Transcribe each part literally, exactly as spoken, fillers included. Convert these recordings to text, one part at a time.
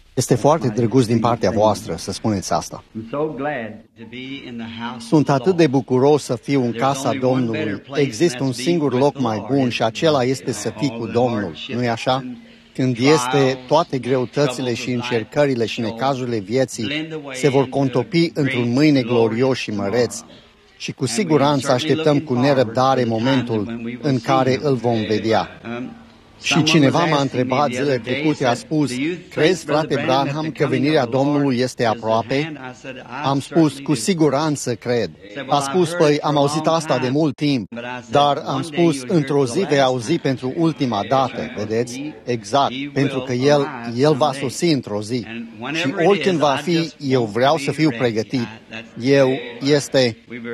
Este foarte drăguț din partea voastră să spuneți asta. Sunt atât de bucuros să fiu în casa Domnului. Există un singur loc mai bun și acela este să fii cu Domnul, nu-i așa? Când este toate greutățile și încercările și necazurile vieții se vor contopi într-un mâine glorios și măreț. Și cu siguranță așteptăm cu nerăbdare momentul în care îl vom vedea. Și cineva m-a întrebat zilele trecute, a spus, crezi, frate Branham, că venirea Domnului este aproape? Am spus, cu siguranță cred. A spus, păi, am auzit asta de mult timp, dar am spus, într-o zi vei auzi pentru ultima dată, vedeți? Exact, pentru că El, El va sosi într-o zi. Și oricând va fi, eu vreau să fiu pregătit. Eu este...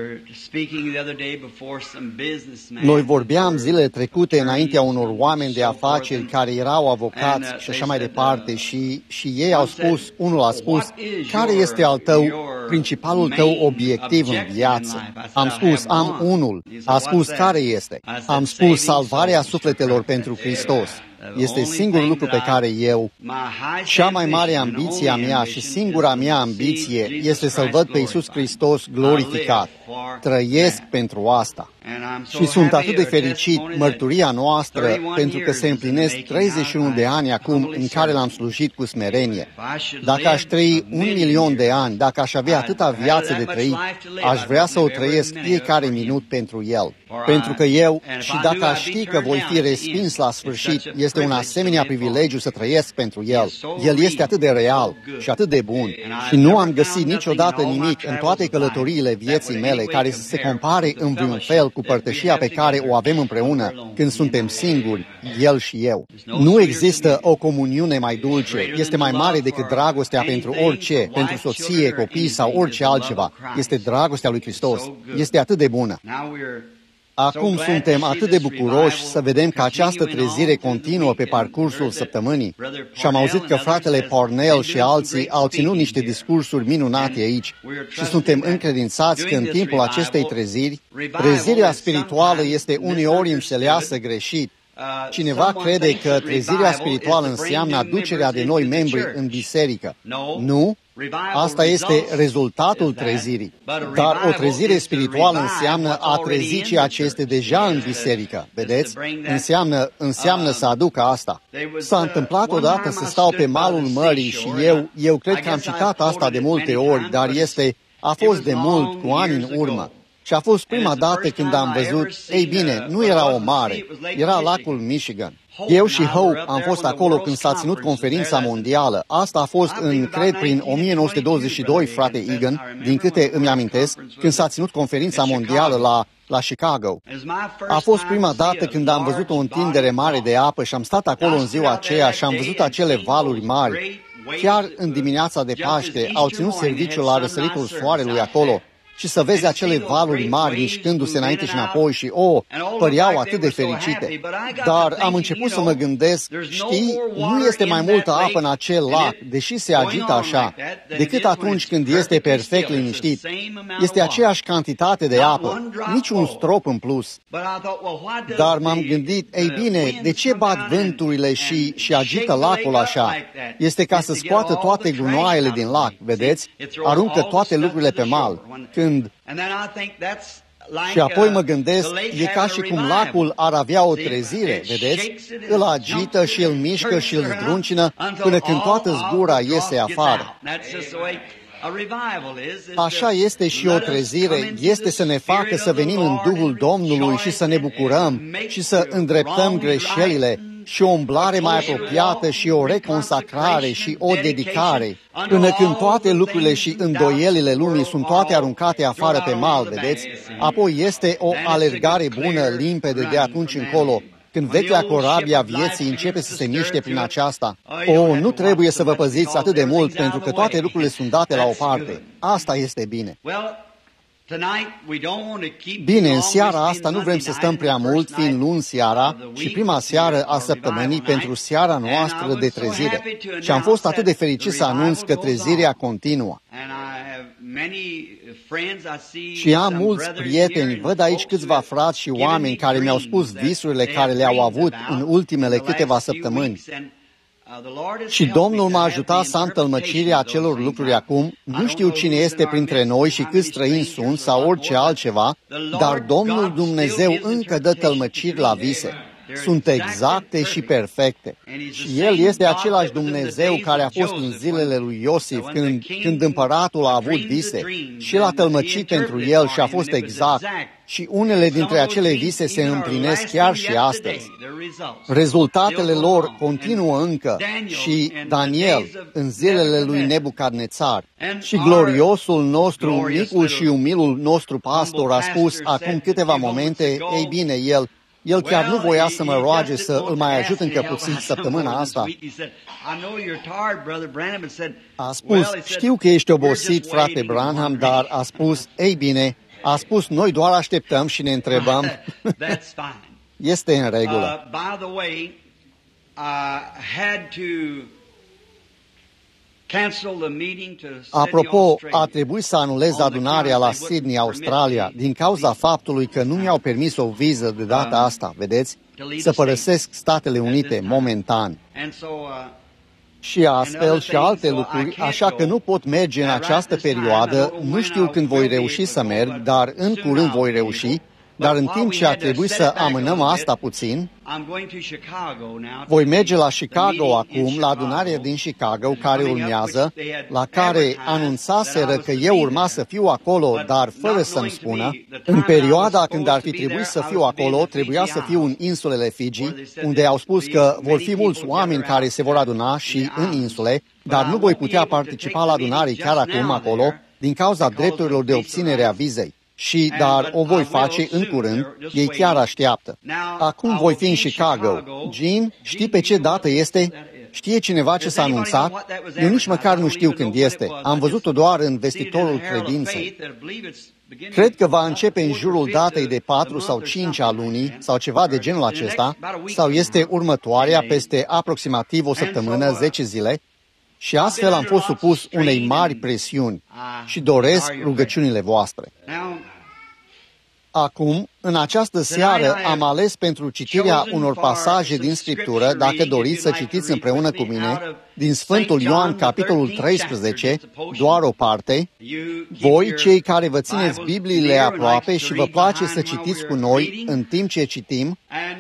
Noi vorbeam zilele trecute înaintea unor oameni de afaceri care erau avocați și așa mai departe și, și ei au spus, unul a spus, care este al tău, principalul tău obiectiv în viață? Am spus, am unul. A spus, care este? Am spus, salvarea sufletelor pentru Hristos. Este singurul lucru pe care eu, cea mai mare ambiție a mea și singura mea ambiție este să-L văd pe Iisus Hristos glorificat. Trăiesc pentru asta. Și sunt atât de fericit, mărturia noastră, pentru că se împlinesc treizeci și unu de ani acum în care L-am slujit cu smerenie. Dacă aș trăi un milion de ani, dacă aș avea atâta viață de trăit, aș vrea să o trăiesc fiecare minut pentru El. Pentru că eu, și dacă aș ști că voi fi respins la sfârșit, este un asemenea privilegiu să trăiesc pentru El. El este atât de real și atât de bun. Și nu am găsit niciodată nimic în toate călătoriile vieții mele care să se compare în vreun fel cu părtășia pe care o avem împreună când suntem singuri, El și eu. Nu există o comuniune mai dulce, este mai mare decât dragostea pentru orice, pentru soție, copii sau orice altceva. Este dragostea lui Hristos. Este atât de bună. Acum suntem atât de bucuroși să vedem că această trezire continuă pe parcursul săptămânii și am auzit că fratele Parnell și alții au ținut niște discursuri minunate aici și suntem încredințați că în timpul acestei treziri, trezirea spirituală este uneori înțeleasă greșit. Cineva crede că trezirea spirituală înseamnă aducerea de noi membri în biserică. Nu? Asta este rezultatul trezirii. Dar o trezire spirituală înseamnă a trezi ceea ce este deja în biserică. Vedeți? Înseamnă, înseamnă să aducă asta. S-a întâmplat odată să stau pe malul mării și eu, eu cred că am citat asta de multe ori, dar este, a fost de mult, cu ani în urmă. Și a fost prima dată când am văzut, ei bine, nu era o mare, era lacul Michigan. Eu și Hope am fost acolo când s-a ținut conferința mondială. Asta a fost în, cred, prin o mie nouă sute douăzeci și doi, frate Egan, din câte îmi amintesc, când s-a ținut conferința mondială la, la Chicago. A fost prima dată când am văzut o întindere mare de apă și am stat acolo în ziua aceea și am văzut acele valuri mari. Chiar în dimineața de Paște au ținut serviciul la răsăritul soarelui acolo. Și să vezi acele valuri mari mișcându-se înainte și înapoi și, oh, păreau atât de fericite. Dar am început să mă gândesc, știi, nu este mai multă apă în acel lac, deși se agită așa, decât atunci când este perfect liniștit. Este aceeași cantitate de apă, niciun strop în plus. Dar m-am gândit, ei bine, de ce bat vânturile și, și agită lacul așa? Este ca să scoată toate gunoaiele din lac, vedeți? Aruncă toate lucrurile pe mal. Când... Și apoi mă gândesc, e ca și cum lacul ar avea o trezire, vedeți? Îl agită și îl mișcă și îl zdruncină până când toată zgura iese afară. Așa este și o trezire, este să ne facă să venim în Duhul Domnului și să ne bucurăm și să îndreptăm greșelile și o umblare mai apropiată și o reconsacrare și o dedicare, până când toate lucrurile și îndoielile lumii sunt toate aruncate afară pe mal, vedeți? Apoi este o alergare bună, limpede de atunci încolo, când vechea corabie a vieții începe să se miște prin aceasta. O, nu trebuie să vă păziți atât de mult, pentru că toate lucrurile sunt date la o parte. Asta este bine. Bine, în seara asta nu vrem să stăm prea mult, fiind luni seara și prima seară a săptămânii pentru seara noastră de trezire. Și am fost atât de fericit să anunț că trezirea continuă. Și am mulți prieteni, văd aici câțiva frați și oameni care mi-au spus visurile care le-au avut în ultimele câteva săptămâni. Și Domnul m-a ajutat să am tălmăcirea acelor lucruri acum. Nu știu cine este printre noi și câți străini sunt sau orice altceva, dar Domnul Dumnezeu încă dă tălmăciri la vise. Sunt exacte și perfecte. Și El este același Dumnezeu care a fost în zilele lui Iosif, când, când împăratul a avut vise și l-a tălmăcit pentru el și a fost exact. Și unele dintre acele vise se împlinesc chiar și astăzi. Rezultatele lor continuă încă și Daniel în zilele lui Nebucadnețar. Și gloriosul nostru, micul și umilul nostru pastor a spus acum câteva momente, ei bine, el El chiar nu voia să mă roage să îl mai ajut încă puțin săptămâna asta. A spus, știu că ești obosit, frate Branham, dar a spus, ei bine, a spus, noi doar așteptăm și ne întrebăm. Este în regulă. Apropo, a trebuit să anulez adunarea la Sydney, Australia, din cauza faptului că nu mi-au permis o viză de data asta, vedeți, să părăsesc Statele Unite momentan. Și astfel și alte lucruri, așa că nu pot merge în această perioadă, nu știu când voi reuși să merg, dar în curând voi reuși. Dar în timp ce a trebuit să amânăm asta puțin, voi merge la Chicago acum, la adunarea din Chicago, care urmează, la care anunțaseră că eu urma să fiu acolo, dar fără să-mi spună. În perioada când ar fi trebuit să fiu acolo, trebuia să fiu în insulele Fiji, unde au spus că vor fi mulți oameni care se vor aduna și în insule, dar nu voi putea participa la adunare chiar acum acolo, din cauza drepturilor de obținere a vizei. Și, dar o voi face în curând, ei chiar așteaptă. Acum voi fi în Chicago. Jean, știi pe ce dată este? Știe cineva ce s-a anunțat? Eu nici măcar nu știu când este. Am văzut-o doar în vestitorul credinței. Cred că va începe în jurul datei de patru sau cinci a lunii, sau ceva de genul acesta, sau este următoarea peste aproximativ o săptămână, zece zile, și astfel am fost supus unei mari presiuni și doresc rugăciunile voastre. Acum, în această seară, am ales pentru citirea unor pasaje din Scriptură, dacă doriți să citiți împreună cu mine, din Sfântul Ioan, capitolul treisprezece, doar o parte. Voi, cei care vă țineți Bibliile aproape și vă place să citiți cu noi în timp ce citim,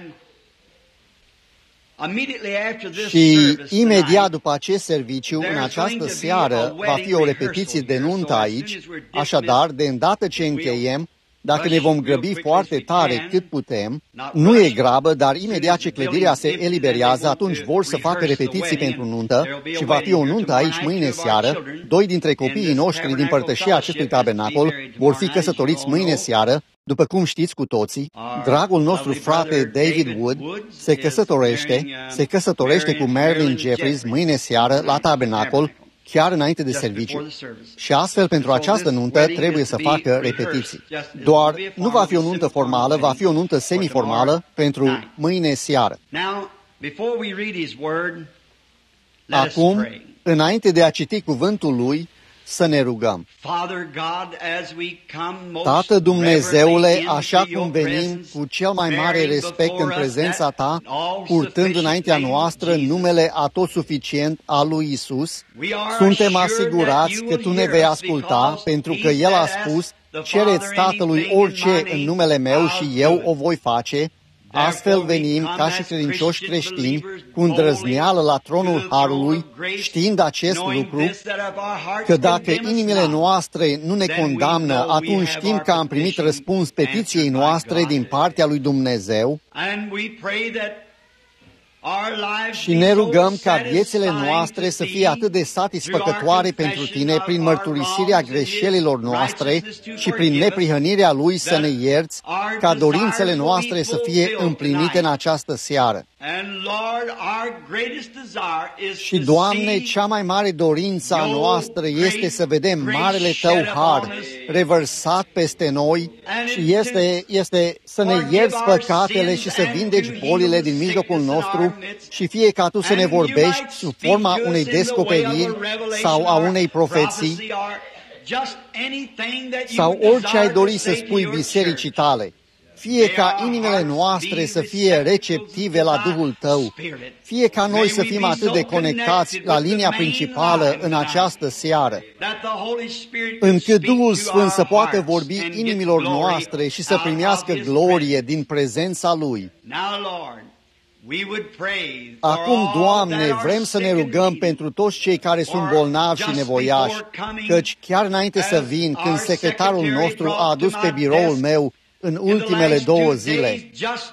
și imediat după acest serviciu, în această seară, va fi o repetiție de nuntă aici, așadar, de îndată ce încheiem, dacă ne vom grăbi foarte tare cât putem, nu e grabă, dar imediat ce clădirea se eliberează, atunci vor să facă repetiții pentru nuntă și va fi o nuntă aici mâine seară. Doi dintre copiii noștri din părtășia acestui tabernacol vor fi căsătoriți mâine seară. După cum știți cu toții, dragul nostru frate David Wood se căsătorește, se căsătorește cu Marilyn Jeffries mâine seară la tabernacol, chiar înainte de serviciu. Și astfel, pentru această nuntă, trebuie să facă repetiții. Doar nu va fi o nuntă formală, va fi o nuntă semiformală pentru mâine seară. Acum, înainte de a citi cuvântul lui, să ne rugăm. Tată Dumnezeule, așa cum venim cu cel mai mare respect în prezența Ta, purtând înaintea noastră numele atotsuficient al lui Isus, suntem asigurați că Tu ne vei asculta, pentru că El a spus, cereți Tatălui orice în numele meu și eu o voi face. Astfel venim ca și credincioși creștini cu îndrăzneală la tronul Harului, știind acest lucru, că dacă inimile noastre nu ne condamnă, atunci știm că am primit răspuns petiției noastre din partea lui Dumnezeu și ne rugăm ca viețile noastre să fie atât de satisfăcătoare pentru Tine prin mărturisirea greșelilor noastre și prin neprihănirea Lui să ne ierți, ca dorințele noastre să fie împlinite în această seară. Și, Doamne, cea mai mare dorință a noastră este să vedem marele Tău har revărsat peste noi și este, este să ne ierți păcatele și să vindeci bolile din mijlocul nostru și fie ca Tu să ne vorbești sub forma unei descoperiri sau a unei profeții sau orice ai dori să spui bisericii Tale. Fie ca inimile noastre să fie receptive la Duhul Tău, fie ca noi să fim atât de conectați la linia principală în această seară, încât Duhul Sfânt să poată vorbi inimilor noastre și să primească glorie din prezența Lui. Acum, Doamne, vrem să ne rugăm pentru toți cei care sunt bolnavi și nevoiași, căci chiar înainte să vin, când secretarul nostru a adus pe biroul meu în ultimele două zile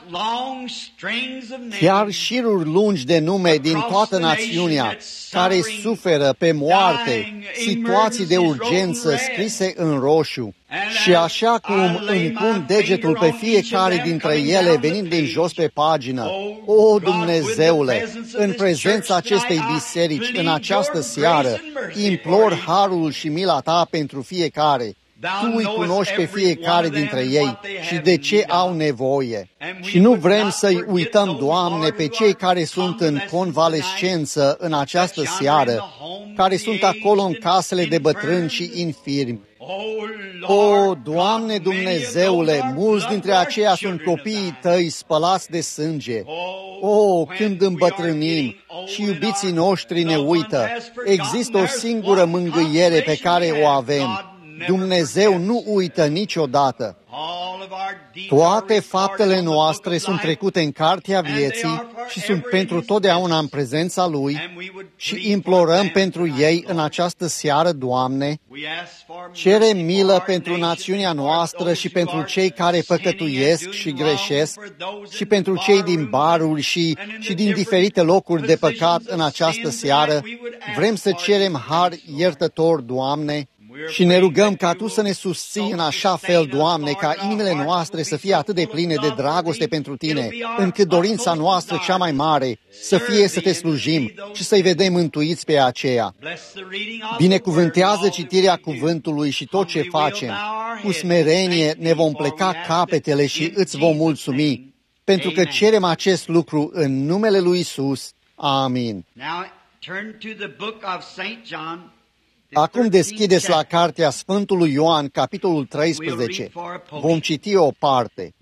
chiar șiruri lungi de nume din toată națiunea care suferă pe moarte, situații de urgență scrise în roșu. Și așa cum îmi pun degetul pe fiecare dintre ele venind din jos pe pagină, o, Dumnezeule, în prezența acestei biserici, în această seară, implor harul și mila Ta pentru fiecare. Tu îi cunoști pe fiecare dintre ei și de ce au nevoie. Și nu vrem să-i uităm, Doamne, pe cei care sunt în convalescență în această seară, care sunt acolo în casele de bătrâni și infirmi. O, Doamne Dumnezeule, mulți dintre aceia sunt copiii Tăi spălați de sânge. O, când îmbătrânim și iubiții noștri ne uită, există o singură mângâiere pe care o avem. Dumnezeu nu uită niciodată. Toate faptele noastre sunt trecute în cartea vieții și sunt pentru totdeauna în prezența Lui și implorăm pentru ei în această seară, Doamne. Cerem milă pentru națiunea noastră și pentru cei care păcătuiesc și greșesc și pentru cei din baruri și, și din diferite locuri de păcat în această seară. Vrem să cerem har iertător, Doamne, și ne rugăm ca Tu să ne susții în așa fel, Doamne, ca inimile noastre să fie atât de pline de dragoste pentru Tine, încât dorința noastră cea mai mare să fie să Te slujim și să-i vedem mântuiți pe aceea. Binecuvântează citirea cuvântului și tot ce facem. Cu smerenie ne vom pleca capetele și Îți vom mulțumi, pentru că cerem acest lucru în numele lui Iisus. Amin. Acum deschideți la cartea Sfântului Ioan, capitolul treisprezece. Vom citi o parte.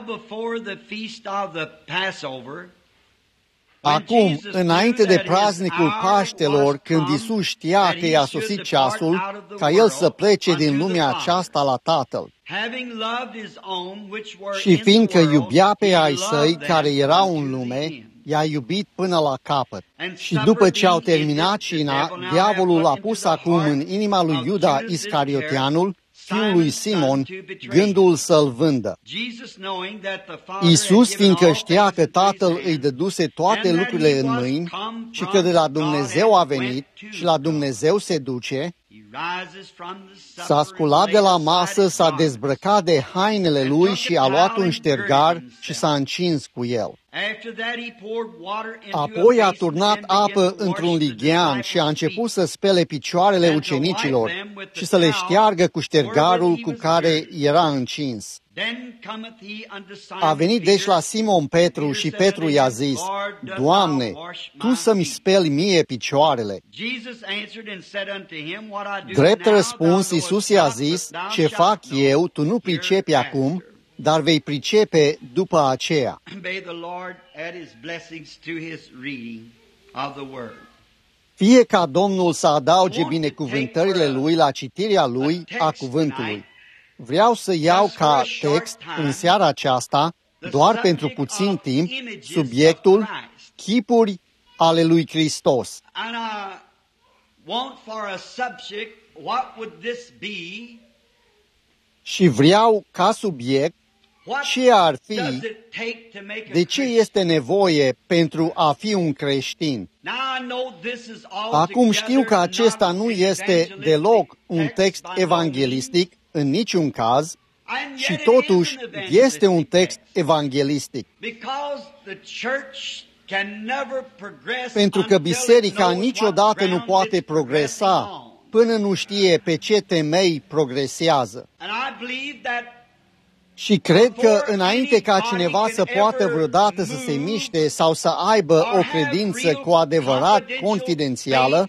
Acum, înainte de praznicul Paștelor, când Iisus știa că i-a sosit ceasul, ca El să plece din lumea aceasta la Tatăl. Și fiindcă iubea pe ai Săi care erau în lume, i-a iubit până la capăt. Și după ce au terminat cina, diavolul a pus acum în inima lui Iuda Iscarioteanul, fiul lui Simon, gândul să-l vândă. Iisus, fiindcă știa că Tatăl îi dăduse toate lucrurile în mâini și că de la Dumnezeu a venit și la Dumnezeu se duce, s-a sculat de la masă, s-a dezbrăcat de hainele lui și a luat un ștergar și s-a încins cu el. Apoi a turnat apă într-un lighean și a început să spele picioarele ucenicilor și să le șteargă cu ștergarul cu care era încins. A venit deci la Simon Petru și Petru i-a zis, Doamne, Tu să-mi speli mie picioarele. Drept răspuns, Iisus i-a zis, ce fac eu, tu nu pricepi acum, dar vei pricepe după aceea. Fie ca Domnul să adauge binecuvântările Lui la citirea Lui a cuvântului. Vreau să iau ca text în seara aceasta, doar pentru puțin timp, subiectul chipuri ale lui Hristos. Și vreau ca subiect ce ar fi, de ce este nevoie pentru a fi un creștin. Acum știu că acesta nu este deloc un text evanghelistic, în niciun caz, și totuși este un text evanghelistic. Pentru că biserica niciodată nu poate progresa până nu știe pe ce temei progresează. Și cred că înainte ca cineva să poată vreodată să se miște sau să aibă o credință cu adevărat confidențială,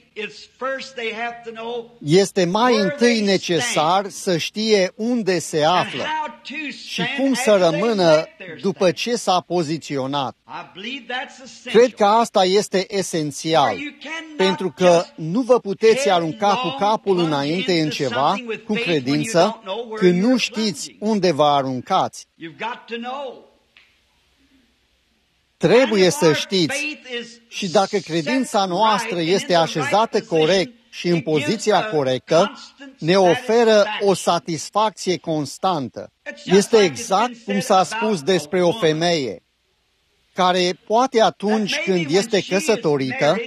este mai întâi necesar să știe unde se află și cum să rămână după ce s-a poziționat. Cred că asta este esențial, pentru că nu vă puteți arunca cu capul înainte în ceva, cu credință, când nu știți unde vă aruncați. Trebuie să știți, și dacă credința noastră este așezată corect și în poziția corectă, ne oferă o satisfacție constantă. Este exact cum s-a spus despre o femeie, care poate atunci când este căsătorită,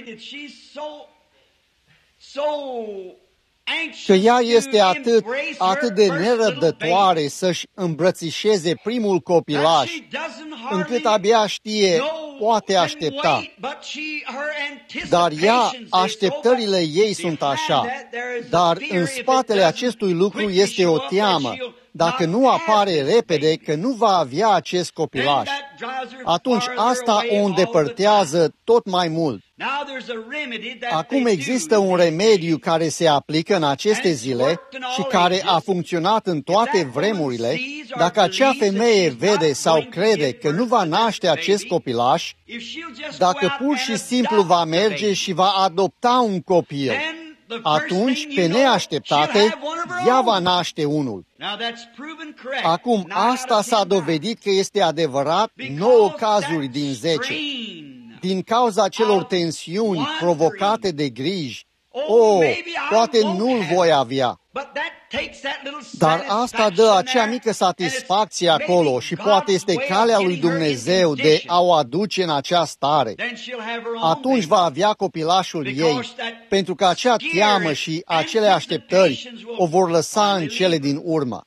că ea este atât, atât de nerăbdătoare să-și îmbrățișeze primul copilaș, încât abia știe, poate aștepta. Dar ea, așteptările ei sunt așa, dar în spatele acestui lucru este o teamă. Dacă nu apare repede că nu va avea acest copilaș, atunci asta o îndepărtează tot mai mult. Acum există un remediu care se aplică în aceste zile și care a funcționat în toate vremurile. Dacă acea femeie vede sau crede că nu va naște acest copilaș, dacă pur și simplu va merge și va adopta un copil, atunci, pe neașteptate, ea va naște unul. Acum, asta s-a dovedit că este adevărat nouă cazuri din zece. Din cauza celor tensiuni provocate de griji, o, poate nu-l voi avea. Dar asta dă acea mică satisfacție acolo și poate este calea lui Dumnezeu de a o aduce în acea stare. Atunci va avea copilașul ei, pentru că acea teamă și acele așteptări o vor lăsa în cele din urmă.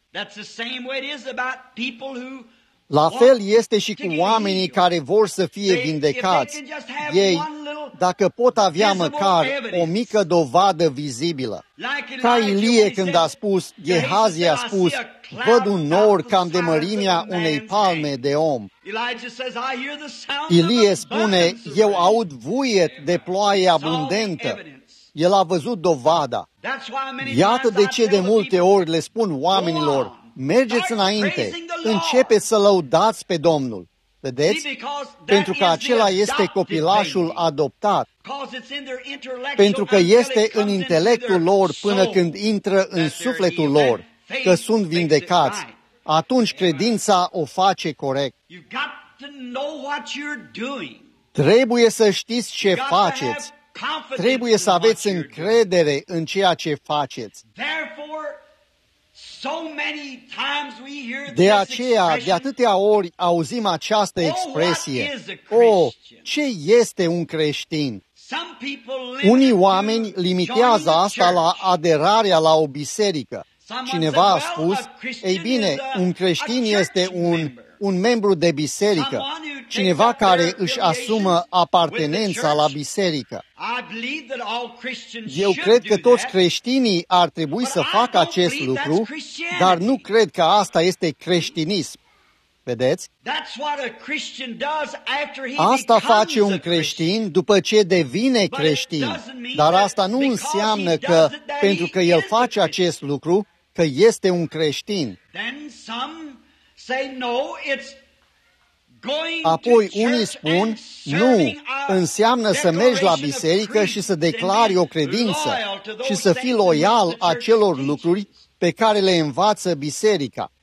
La fel este și cu oamenii care vor să fie vindecați. Ei, dacă pot avea măcar o mică dovadă vizibilă. Ca Ilie când a spus, Gehazi a spus, văd un nor cam de mărimea unei palme de om. Ilie spune, eu aud vuiet de ploaie abundentă. El a văzut dovada. Iată de ce de multe ori le spun oamenilor, mergeți înainte, începeți să lăudați pe Domnul. Vedeți? Pentru că acela este copilașul adoptat. Pentru că este în intelectul lor până când intră în sufletul lor, că sunt vindecați. Atunci credința o face corect. Trebuie să știți ce faceți. Trebuie să aveți încredere în ceea ce faceți. De aceea, de atâtea ori auzim această expresie, o, ce este un creștin? Unii oameni limitează asta la aderarea la o biserică. Cineva a spus, ei bine, un creștin este un, un membru de biserică, cineva care își asumă apartenența la biserică. Eu cred că toți creștinii ar trebui să facă acest lucru, dar nu cred că asta este creștinism. Vedeți? Asta face un creștin după ce devine creștin, dar asta nu înseamnă că, pentru că el face acest lucru, că este un creștin. Apoi unii spun, nu, înseamnă să mergi la biserică și să declari o credință și să fii loial acelor lucruri pe care le învață biserica.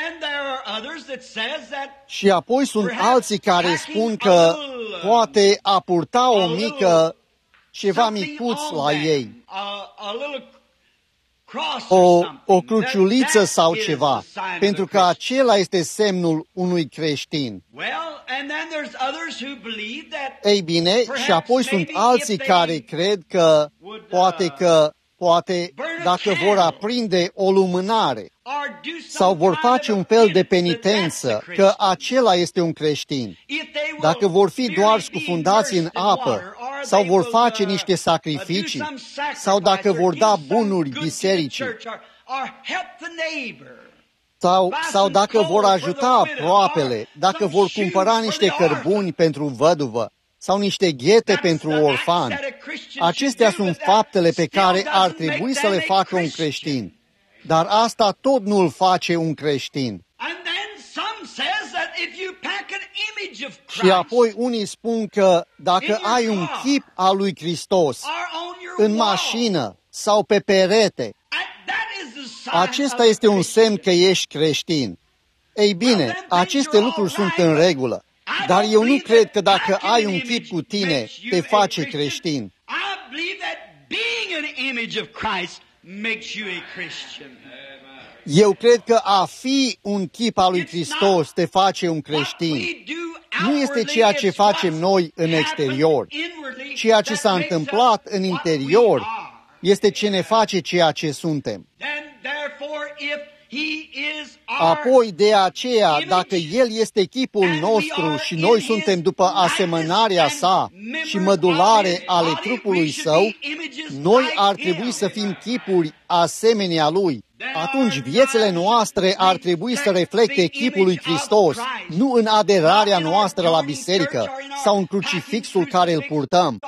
Și apoi sunt alții care spun că poate a purta o mică, ceva micuț la ei, o, o cruciuliță sau ceva, pentru că acela este semnul unui creștin. Ei bine, și apoi sunt alții care cred că poate că Poate, dacă vor aprinde o lumânare sau vor face un fel de penitență, că acela este un creștin. Dacă vor fi doar scufundați în apă sau vor face niște sacrificii sau dacă vor da bunuri bisericii sau, sau dacă vor ajuta aproapele, dacă vor cumpăra niște cărbuni pentru văduvă sau niște ghete pentru orfani. Acestea sunt faptele pe care ar trebui să le facă un creștin. Dar asta tot nu îl face un creștin. Și apoi unii spun că dacă ai un chip al lui Hristos în mașină sau pe perete, acesta este un semn că ești creștin. Ei bine, aceste lucruri sunt în regulă, dar eu nu cred că dacă ai un chip cu tine, te face creștin. Eu cred că a fi un chip al lui Hristos te face un creștin. Nu este ceea ce facem noi în exterior. Ceea ce s-a întâmplat în interior este ce ne face ceea ce suntem. Apoi, de aceea, dacă El este chipul nostru și noi suntem după asemănarea sa și mădulare ale trupului Său, noi ar trebui să fim chipuri asemenea Lui. Atunci viețile noastre ar trebui să reflecte chipul lui Hristos, nu în aderarea noastră la biserică sau în crucifixul care îl purtăm,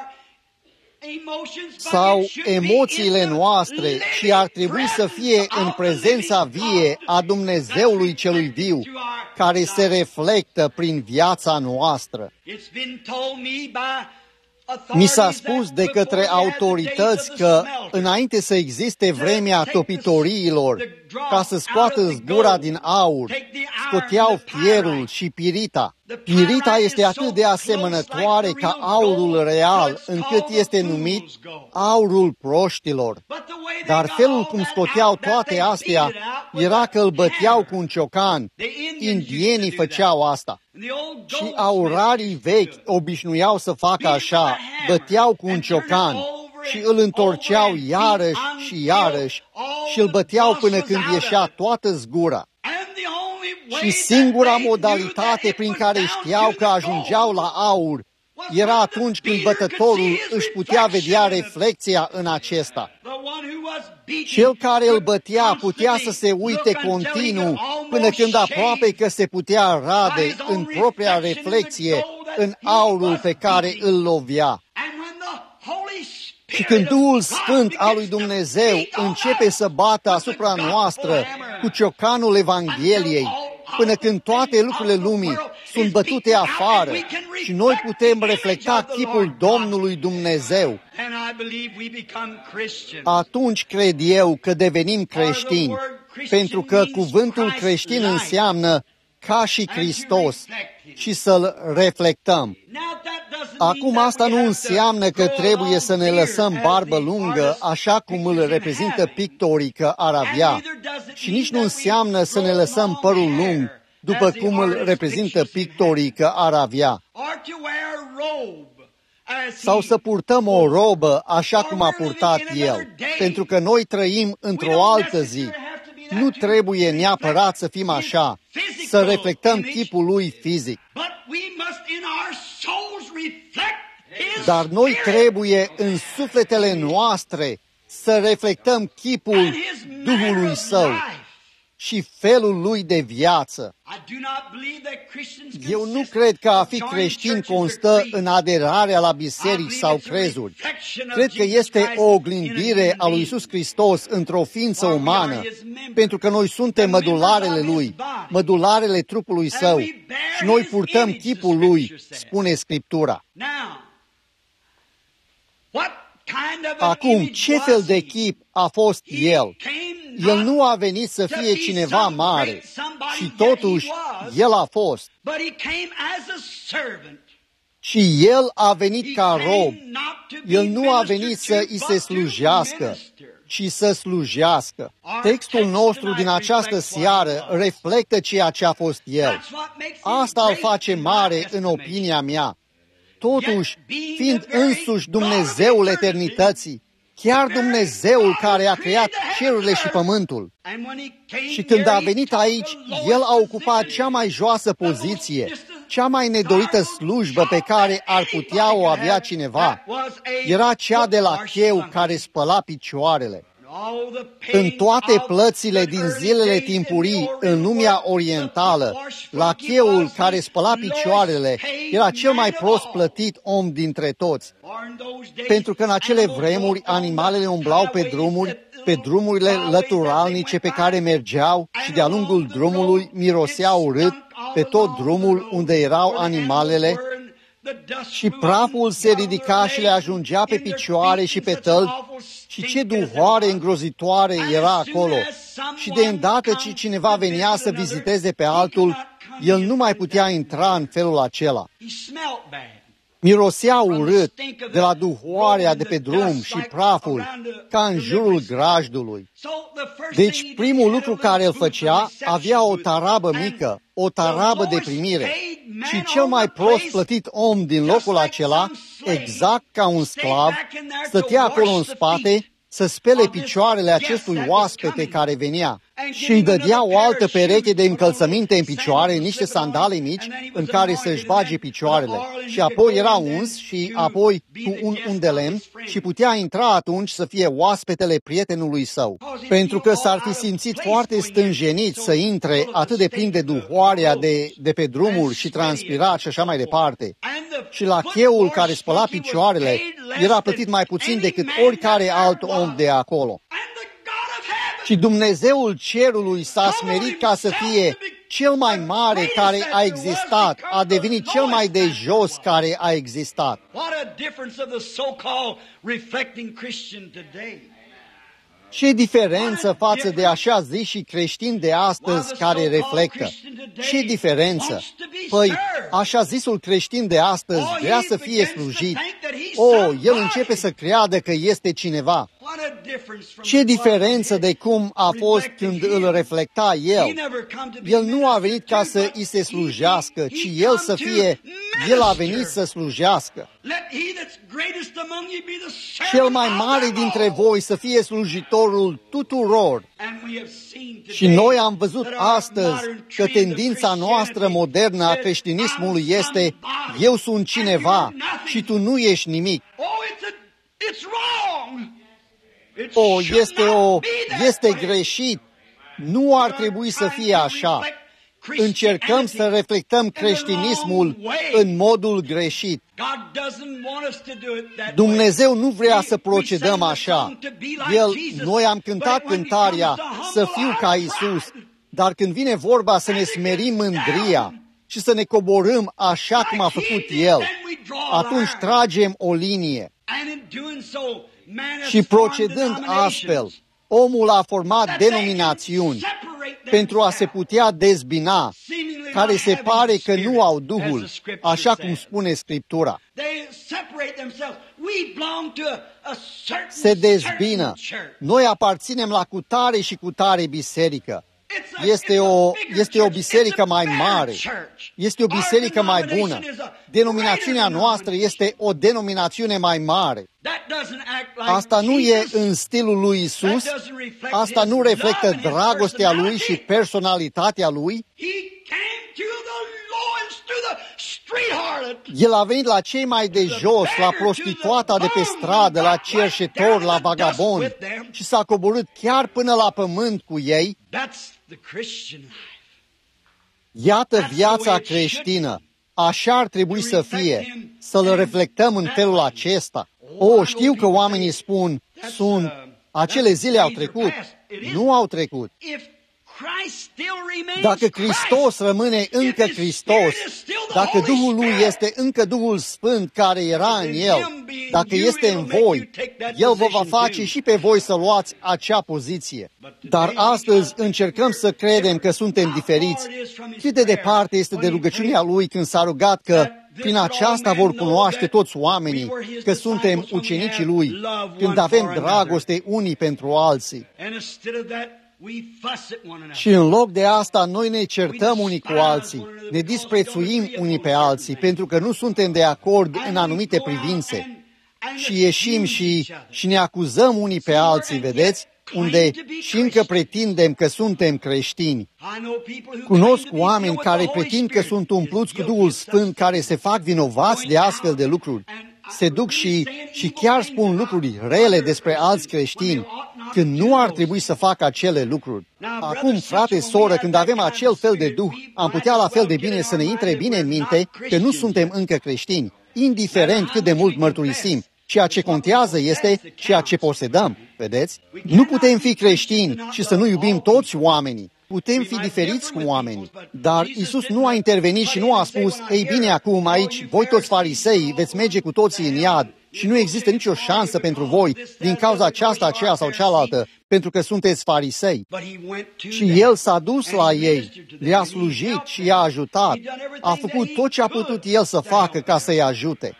sau emoțiile noastre, ci ar trebui să fie în prezența vie a Dumnezeului celui viu, care se reflectă prin viața noastră. Mi s-a spus de către autorități că, înainte să existe vremea topitoriilor, ca să scoată zgura din aur, scoteau fierul și pirita. Pirita este atât de asemănătoare ca aurul real, încât este numit aurul proștilor. Dar felul cum scoteau toate astea era că îl băteau cu un ciocan. Indienii făceau asta. Și aurarii vechi obișnuiau să facă așa, băteau cu un ciocan și îl întorceau iarăși și iarăși și îl băteau până când ieșea toată zgura. Și singura modalitate prin care știau că ajungeau la aur era atunci când bătătorul își putea vedea reflecția în acesta. Cel care îl bătea putea să se uite continuu până când aproape că se putea rade în propria reflecție în aurul pe care îl lovea. Și când Duhul Sfânt al lui Dumnezeu începe să bată asupra noastră cu ciocanul Evangheliei, până când toate lucrurile lumii sunt bătute afară și noi putem reflecta chipul Domnului Dumnezeu, atunci cred eu că devenim creștini, pentru că cuvântul creștin înseamnă ca și Hristos și să-L reflectăm. Acum asta nu înseamnă că trebuie să ne lăsăm barbă lungă, așa cum îl reprezintă pictorii că ar avea, și nici nu înseamnă să ne lăsăm părul lung, după cum îl reprezintă pictorii că ar avea, sau să purtăm o robă așa cum a purtat El, pentru că noi trăim într-o altă zi. Nu trebuie neapărat să fim așa, să reflectăm chipul Lui fizic. Dar noi trebuie în sufletele noastre să reflectăm chipul Duhului Său și felul Lui de viață. Eu nu cred că a fi creștin constă în aderarea la biserici sau crezuri. Cred că este o oglindire a lui Iisus Hristos într-o ființă umană, pentru că noi suntem mădularele Lui, mădularele trupului Său și noi purtăm chipul Lui, spune Scriptura. Acum, ce fel de chip a fost El? El nu a venit să fie cineva mare și totuși El a fost. Și El a venit ca rob. El nu a venit să îi se slujească, ci să slujească. Textul nostru din această seară reflectă ceea ce a fost El. Asta îl face mare în opinia mea. Totuși, fiind însuși Dumnezeul eternității, chiar Dumnezeul care a creat cerurile și pământul. Și când a venit aici, El a ocupat cea mai joasă poziție, cea mai nedorită slujbă pe care ar putea o avea cineva. Era cea de la cheu care spăla picioarele. În toate plățile din zilele timpurii în lumea orientală, lacheul care spăla picioarele era cel mai prost plătit om dintre toți. Pentru că în acele vremuri animalele umblau pe drumuri, pe drumurile lăturalnice pe care mergeau și de-a lungul drumului miroseau urât, pe tot drumul unde erau animalele și praful se ridica și le ajungea pe picioare și pe tălpi și ce duhoare îngrozitoare era acolo. Și de îndată ce cineva venea să viziteze pe altul, el nu mai putea intra în felul acela. Mirosea urât de la duhoarea de pe drum și praful, ca în jurul grajdului. Deci primul lucru care îl făcea, avea o tarabă mică, o tarabă de primire. Și cel mai prost plătit om din locul acela, exact ca un sclav, stătea acolo în spate să spele picioarele acestui oaspete care venea și îi dădea o altă pereche de încălțăminte în picioare, niște sandale mici în care să-și bage picioarele. Și apoi era uns și apoi cu un undelemn și putea intra atunci să fie oaspetele prietenului său. Pentru că s-ar fi simțit foarte stânjenit să intre atât de plin de duhoarea de, de pe drumuri și transpirat și așa mai departe. Și la cheul care spăla picioarele era plătit mai puțin decât oricare alt om de acolo. Și Dumnezeul cerului s-a smerit ca să fie cel mai mare care a existat, a devenit cel mai de jos care a existat. Ce diferență față de așa zis și creștini de astăzi care reflectă? Ce diferență? Păi, așa zisul creștin de astăzi vrea să fie slujit. O, el începe să creadă că este cineva. Ce diferență de cum a fost când îl reflecta el. El nu a venit ca să îi se slujească, ci el să fie, el a venit să slujească. Cel mai mare dintre voi să fie slujitorul tuturor. Și noi am văzut astăzi că tendința noastră modernă a creștinismului este eu sunt cineva și tu nu ești nimic. O, este, o, este greșit. Nu ar trebui să fie așa. Încercăm să reflectăm creștinismul în modul greșit. Dumnezeu nu vrea să procedăm așa. El, noi am cântat cântarea să fiu ca Iisus, dar când vine vorba să ne smerim mândria și să ne coborâm așa cum a făcut El, atunci tragem o linie. Și procedând astfel, omul a format denominațiuni pentru a se putea dezbina, care se pare că nu au Duhul, așa cum spune Scriptura. Se dezbină. Noi aparținem la cutare și cutare biserică. Este o, este o biserică mai mare. Este o biserică mai bună. Denominațiunea noastră este o denominațiune mai mare. Asta nu e în stilul lui Isus. Asta nu reflectă dragostea lui și personalitatea lui. El a venit la cei mai de jos, la prostituata de pe stradă, la cerșetori, la vagaboni și s-a coborât chiar până la pământ cu ei. Iată viața creștină. Așa ar trebui să fie, să-l reflectăm în felul acesta. O, știu că oamenii spun, sunt, acele zile au trecut. Nu au trecut. Dacă Hristos rămâne încă Hristos, dacă Duhul Lui este încă Duhul Sfânt care era în El, dacă este în voi, El vă va face și pe voi să luați acea poziție. Dar astăzi încercăm să credem că suntem diferiți. Cât de departe este de rugăciunea Lui când s-a rugat că prin aceasta vor cunoaște toți oamenii că suntem ucenicii Lui, când avem dragoste unii pentru alții. Și în loc de asta, noi ne certăm unii cu alții, ne disprețuim unii pe alții, pentru că nu suntem de acord în anumite privințe. Și ieșim și, și ne acuzăm unii pe alții, vedeți? Unde și încă pretindem că suntem creștini. Cunosc oameni care pretind că sunt umpluți cu Duhul Sfânt, care se fac vinovați de astfel de lucruri. Se duc și, și chiar spun lucruri rele despre alți creștini, când nu ar trebui să facă acele lucruri. Acum, frate, soră, când avem acel fel de duh, am putea la fel de bine să ne intre bine în minte că nu suntem încă creștini, indiferent cât de mult mărturisim. Ceea ce contează este ceea ce posedăm, vedeți? Nu putem fi creștini și să nu iubim toți oamenii. Putem fi diferiți cu oamenii, dar Iisus nu a intervenit și nu a spus, ei bine, acum aici, voi toți farisei veți merge cu toții în iad și nu există nicio șansă pentru voi din cauza aceasta, aceea sau cealaltă, pentru că sunteți farisei. Și El s-a dus la ei, le-a slujit și i-a ajutat. A făcut tot ce a putut El să facă ca să-i ajute.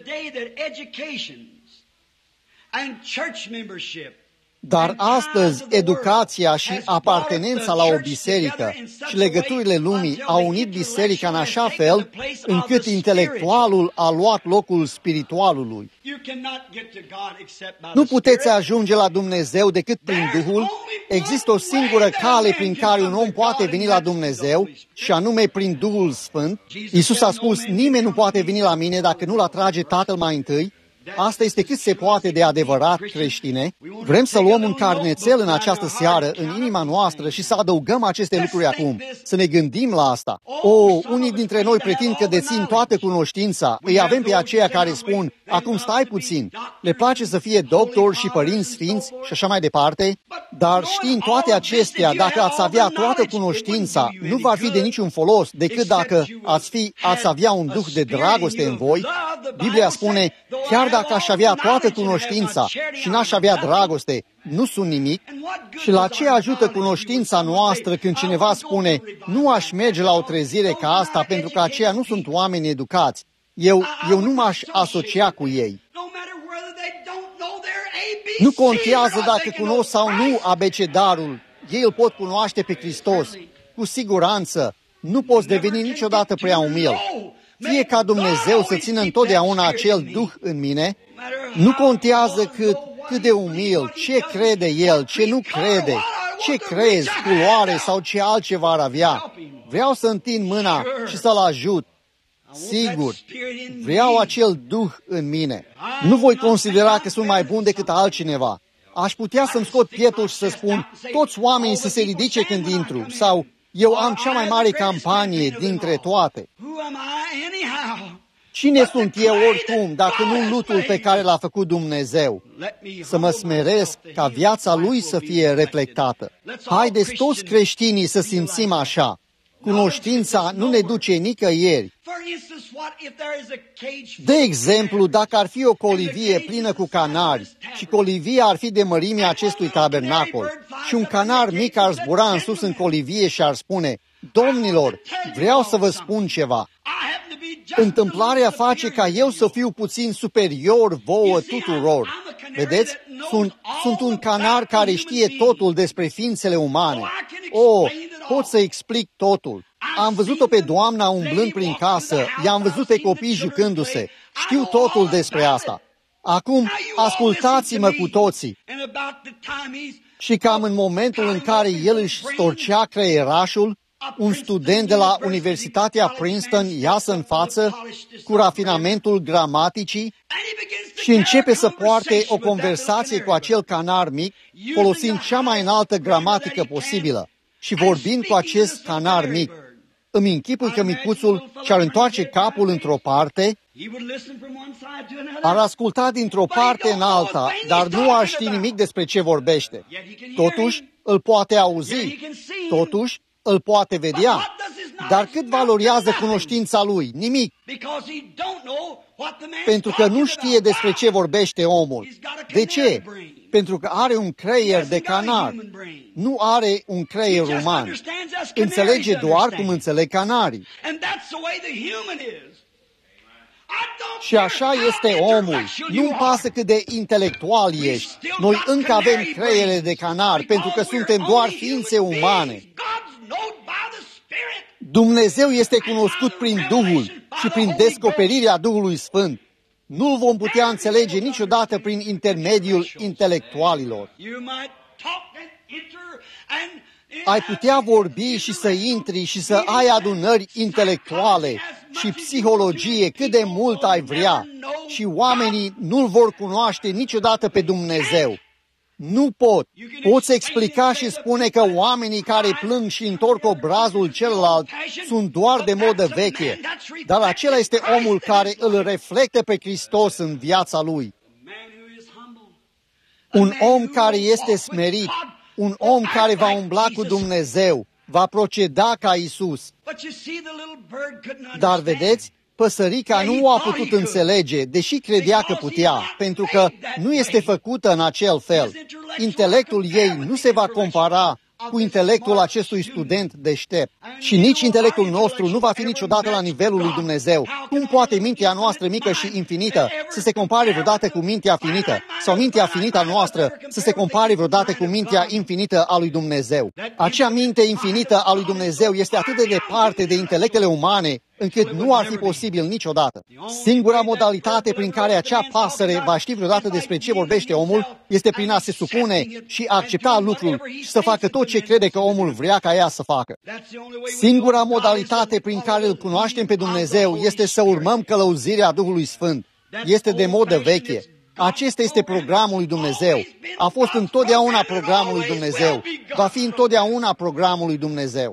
Dar astăzi, educația și apartenența la o biserică și legăturile lumii au unit biserica în așa fel încât intelectualul a luat locul spiritualului. Nu puteți ajunge la Dumnezeu decât prin Duhul. Există o singură cale prin care un om poate veni la Dumnezeu, și anume prin Duhul Sfânt. Iisus a spus, nimeni nu poate veni la mine dacă nu-L atrage Tatăl mai întâi. Asta este cât se poate de adevărat, creștine. Vrem să luăm un carnețel în această seară, în inima noastră, și să adăugăm aceste lucruri acum. Să ne gândim la asta. O, unii dintre noi pretind că dețin toată cunoștința. Îi avem pe aceia care spun, acum stai puțin. Le place să fie doctori și părinți sfinți și așa mai departe. Dar știind toate acestea, dacă ați avea toată cunoștința, nu va fi de niciun folos decât dacă ați, fi, ați avea un duh de dragoste în voi. Biblia spune, chiar dacă aș avea toată cunoștința și n-aș avea dragoste, nu sunt nimic. Și la ce ajută cunoștința noastră când cineva spune, nu aș merge la o trezire ca asta pentru că aceia nu sunt oameni educați. Eu, eu nu m-aș asocia cu ei. Nu contează dacă cunosc sau nu abecedarul, ei îl pot cunoaște pe Hristos. Cu siguranță, nu poți deveni niciodată prea umil. Fie ca Dumnezeu să țină întotdeauna acel Duh în mine. Nu contează cât, cât de umil, ce crede El, ce nu crede, ce crezi, culoare sau ce altceva ar avea. Vreau să întind mâna și să-L ajut. Sigur, vreau acel Duh în mine. Nu voi considera că sunt mai bun decât altcineva. Aș putea să-mi scot pietul și să spun, toți oamenii să se ridice când intru, sau eu am cea mai mare campanie dintre toate. Cine sunt eu oricum, dacă nu lutul pe care l-a făcut Dumnezeu? Să mă smeresc ca viața Lui să fie reflectată. Haideți toți creștinii să simțim așa. Cunoștința nu ne duce nicăieri. De exemplu, dacă ar fi o colivie plină cu canari și colivia ar fi de mărimea acestui tabernacol și un canar mic ar zbura în sus în colivie și ar spune, domnilor, vreau să vă spun ceva. Întâmplarea face ca eu să fiu puțin superior vouă tuturor. Vedeți? Sunt, sunt un canar care știe totul despre ființele umane. Oh, pot să explic totul. Am văzut-o pe doamna umblând prin casă, i-am văzut pe copii jucându-se. Știu totul despre asta. Acum, ascultați-mă cu toții. Și cam în momentul în care el își storcea creierașul, un student de la Universitatea Princeton iasă în față cu rafinamentul gramaticii și începe să poarte o conversație cu acel canar mic, folosind cea mai înaltă gramatică posibilă și vorbind cu acest canar mic. Îmi închipui că micuțul și-ar întoarce capul într-o parte, ar asculta dintr-o parte în alta, dar nu ar ști nimic despre ce vorbește. Totuși, îl poate auzi. Totuși, îl poate vedea. Dar cât valorează cunoștința lui? Nimic. Pentru că nu știe despre ce vorbește omul. De ce? Pentru că are un creier de canar. Nu are un creier uman. Înțelege doar cum înțeleg canarii. Și așa este omul. Nu-mi pasă cât de intelectual ești. Noi încă avem creiere de canar, pentru că suntem doar ființe umane. Dumnezeu este cunoscut prin Duhul și prin descoperirea Duhului Sfânt. Nu-L vom putea înțelege niciodată prin intermediul intelectualilor. Ai putea vorbi și să intri și să ai adunări intelectuale și psihologie cât de mult ai vrea și oamenii nu-L vor cunoaște niciodată pe Dumnezeu. Nu pot. Poți explica și spune că oamenii care plâng și întorc obrazul celălalt sunt doar de modă veche, dar acela este omul care îl reflectă pe Hristos în viața lui. Un om care este smerit, un om care va umbla cu Dumnezeu, va proceda ca Isus. Dar vedeți, păsărica nu a putut înțelege, deși credea că putea, pentru că nu este făcută în acel fel. Intelectul ei nu se va compara cu intelectul acestui student deștept. Și nici intelectul nostru nu va fi niciodată la nivelul lui Dumnezeu. Cum poate mintea noastră mică și infinită să se compare vreodată cu mintea finită? Sau mintea finită a noastră să se compare vreodată cu mintea infinită a lui Dumnezeu? Acea minte infinită a lui Dumnezeu este atât de departe de intelectele umane, încât nu ar fi posibil niciodată. Singura modalitate prin care acea pasăre va ști vreodată despre ce vorbește omul este prin a se supune și a accepta lucrul și să facă tot ce crede că omul vrea ca ea să facă. Singura modalitate prin care îl cunoaștem pe Dumnezeu este să urmăm călăuzirea Duhului Sfânt. Este de modă veche. Acesta este programul lui Dumnezeu. A fost întotdeauna programul lui Dumnezeu. Va fi întotdeauna programul lui Dumnezeu.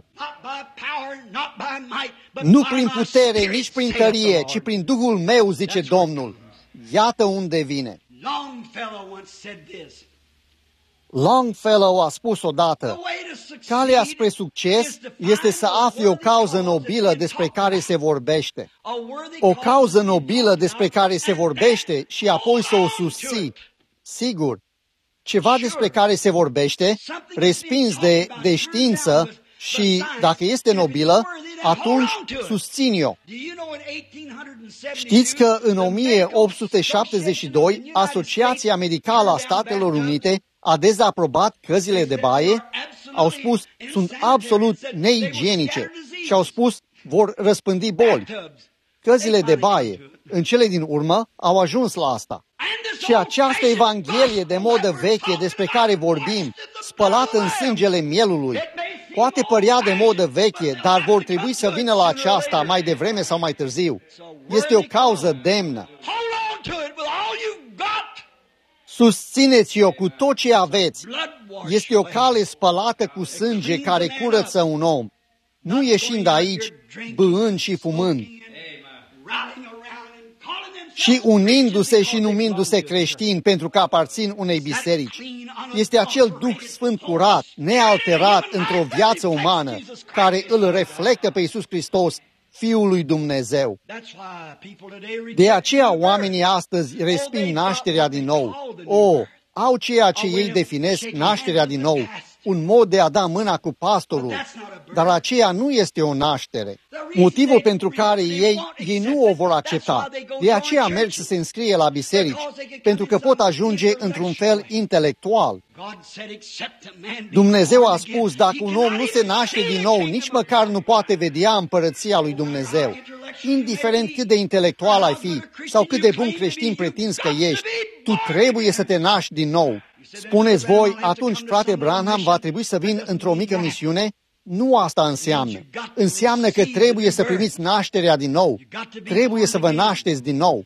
Nu prin putere, nici prin tărie, ci prin Duhul meu, zice Domnul. Iată unde vine. Longfellow a spus odată, calea spre succes este să afli o cauză nobilă despre care se vorbește. O cauză nobilă despre care se vorbește și apoi să o susții. Sigur, ceva despre care se vorbește, respins de, de știință și, dacă este nobilă, atunci susțin-o. Știți că în o mie opt sute șaptezeci și doi, Asociația Medicală a Statelor Unite a dezaprobat căzile de baie? Au spus, sunt absolut neigienice și au spus, vor răspândi boli. Căzile de baie, în cele din urmă, au ajuns la asta. Și această evanghelie de modă veche despre care vorbim, spălată în sângele mielului, poate părea de modă veche, dar vor trebui să vină la aceasta mai devreme sau mai târziu. Este o cauză demnă. Susțineți-o cu tot ce aveți. Este o cale spălată cu sânge care curăță un om, nu ieșind aici, bâând și fumând, și unindu-se și numindu-se creștini pentru că aparțin unei biserici. Este acel Duh Sfânt curat, nealterat într-o viață umană, care îl reflectă pe Iisus Hristos, Fiul lui Dumnezeu. De aceea oamenii astăzi resping nașterea din nou. O, au ceea ce ei definesc nașterea din nou, un mod de a da mâna cu pastorul, dar aceea nu este o naștere. Motivul pentru care ei, ei nu o vor accepta, de aceea merg să se înscrie la biserici, pentru că pot ajunge într-un fel intelectual. Dumnezeu a spus, dacă un om nu se naște din nou, nici măcar nu poate vedea împărăția lui Dumnezeu. Indiferent cât de intelectual ai fi sau cât de bun creștin pretinzi că ești, tu trebuie să te naști din nou. Spuneți voi, atunci frate Branham va trebui să vin într-o mică misiune? Nu asta înseamnă. Înseamnă că trebuie să primiți nașterea din nou. Trebuie să vă nașteți din nou.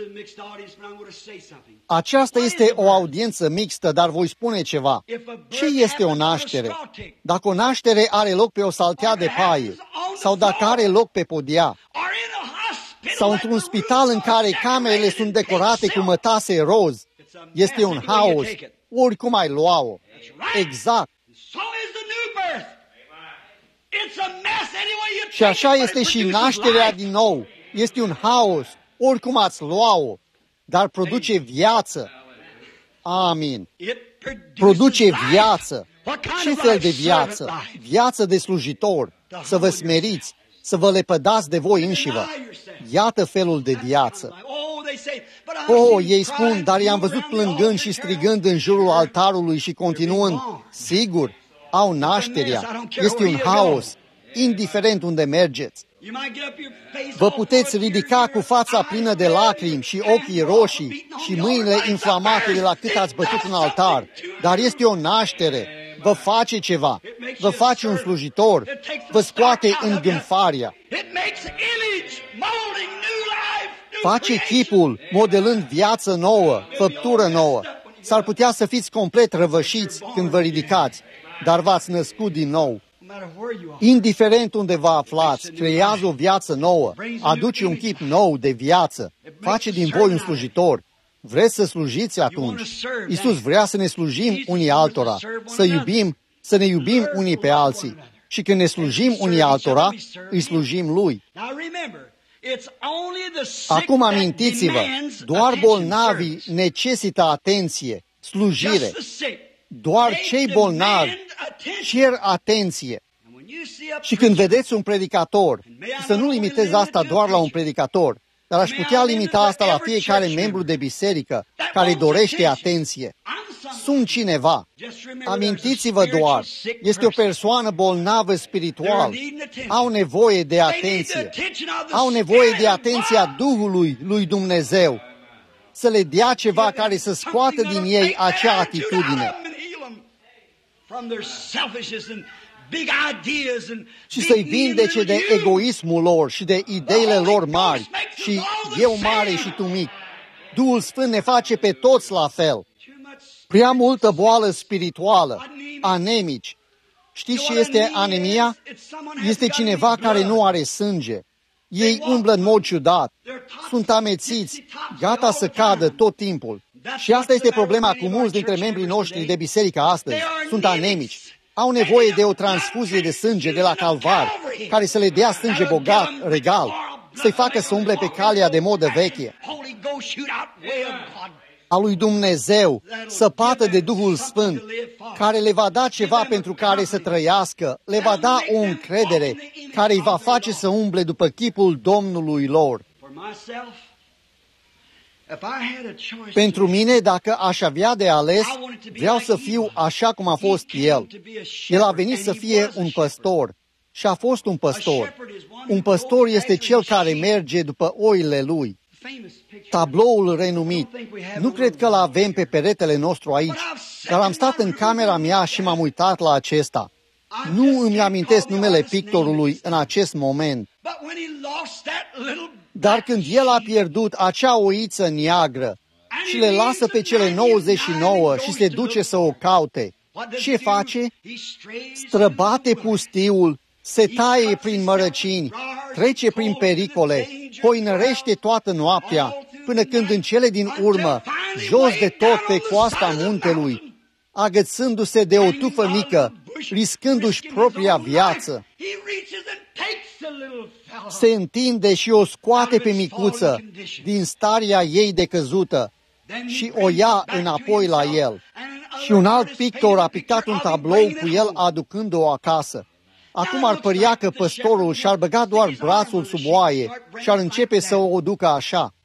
Aceasta este o audiență mixtă, dar voi spune ceva. Ce este o naștere? Dacă o naștere are loc pe o saltea de paie, sau dacă are loc pe podea, sau într-un spital în care camerele sunt decorate cu mătase roz, este un haos. Oricum ai lua-o. Exact. Și așa este și nașterea din nou. Este un haos. Oricum ați lua-o. Dar produce viață. Amin. Produce viață. Ce fel de viață? Viață de slujitor. Să vă smeriți. Să vă lepădați de voi înșivă. Iată felul de viață. Oh, ei spun, dar i-am văzut plângând și strigând în jurul altarului și continuând. Sigur, au nașterea. Este un haos, indiferent unde mergeți. Vă puteți ridica cu fața plină de lacrimi și ochii roșii și mâinile inflamate de la cât ați bătut în altar, dar este o naștere. Vă face ceva, vă face un slujitor, vă scoate îngânfarea. Face chipul, modelând viață nouă, făptură nouă. S-ar putea să fiți complet răvășiți când vă ridicați, dar v-ați născut din nou. Indiferent unde vă aflați, creează o viață nouă, aduce un chip nou de viață, face din voi un slujitor. Vreți să slujiți atunci? Iisus vrea să ne slujim unii altora, să iubim, să ne iubim unii pe alții Și când ne slujim unii altora, îi slujim Lui. Acum amintiți-vă, doar bolnavii necesită atenție, slujire. Doar cei bolnavi cer atenție. Și când vedeți un predicator, să nu limitez asta doar la un predicator, dar aș putea limita asta la fiecare membru de biserică care dorește atenție. Sunt cineva. Amintiți-vă doar, este o persoană bolnavă spiritual. Au nevoie de atenție. Au nevoie de atenția Duhului lui Dumnezeu. Să le dea ceva care să scoată din ei acea atitudine. Și să-i vindece de egoismul lor și de ideile lor mari și eu mare și tu mic. Duhul Sfânt ne face pe toți la fel. Prea multă boală spirituală, anemici. Știți ce este anemia? Este cineva care nu are sânge. Ei umblă în mod ciudat, sunt amețiți, gata să cadă tot timpul. Și asta este problema cu mulți dintre membrii noștri de biserică astăzi. Sunt anemici. Au nevoie de o transfuzie de sânge de la Calvar, care să le dea sânge bogat, regal, să-i facă să umble pe calea de modă veche. A lui Dumnezeu, săpată de Duhul Sfânt, care le va da ceva pentru care să trăiască, le va da o încredere care îi va face să umble după chipul Domnului lor. Pentru mine, dacă aș avea de ales, vreau să fiu așa cum a fost El. El a venit să fie un păstor și a fost un păstor. Un păstor este cel care merge după oile lui. Tabloul renumit. Nu cred că l-avem pe peretele nostru aici, dar am stat în camera mea și m-am uitat la acesta. Nu îmi amintesc numele pictorului în acest moment. Dar când el a pierdut acea oiță neagră și le lasă pe cele nouăzeci și nouă și se duce să o caute, ce face? Străbate pustiul, se taie prin mărăcini, trece prin pericole, hoinărește toată noaptea, până când în cele din urmă, jos de tot pe coasta muntelui, agățându-se de o tufă mică, riscându-și propria viață, se întinde și o scoate pe micuță din starea ei decăzută și o ia înapoi la el. Și un alt pictor a pictat un tablou cu el aducând-o acasă. Acum ar părea că păstorul și-ar băga doar brațul sub oaie și ar începe să o ducă așa.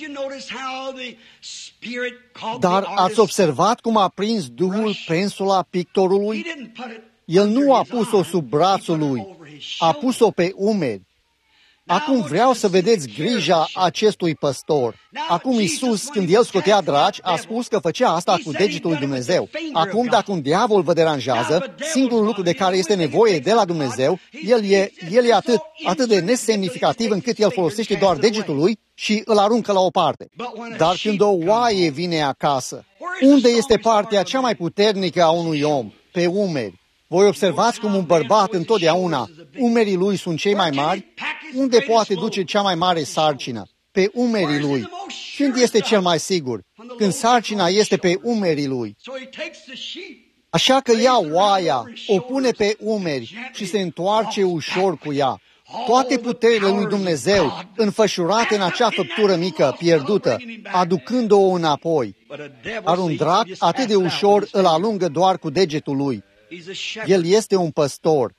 Dar ați observat cum a prins Duhul pensula pictorului? El nu a pus-o sub brațul lui, a pus-o pe umeri. Acum vreau să vedeți grija acestui păstor. Acum Iisus, când El scotea dragi, a spus că făcea asta cu degetul lui Dumnezeu. Acum, dacă un diavol vă deranjează, singurul lucru de care este nevoie de la Dumnezeu, El e, el e atât, atât de nesemnificativ încât El folosește doar degetul lui și îl aruncă la o parte. Dar când o oaie vine acasă, unde este partea cea mai puternică a unui om? Pe umeri. Voi observați cum un bărbat întotdeauna, umerii lui sunt cei mai mari? Unde poate duce cea mai mare sarcină? Pe umerii lui. Când este cel mai sigur? Când sarcina este pe umerii lui. Așa că ia oaia, o pune pe umeri și se întoarce ușor cu ea. Toate puterile lui Dumnezeu înfășurate în acea făptură mică, pierdută, aducând-o înapoi. Dar un drac atât de ușor îl alungă doar cu degetul lui. El este un păstor.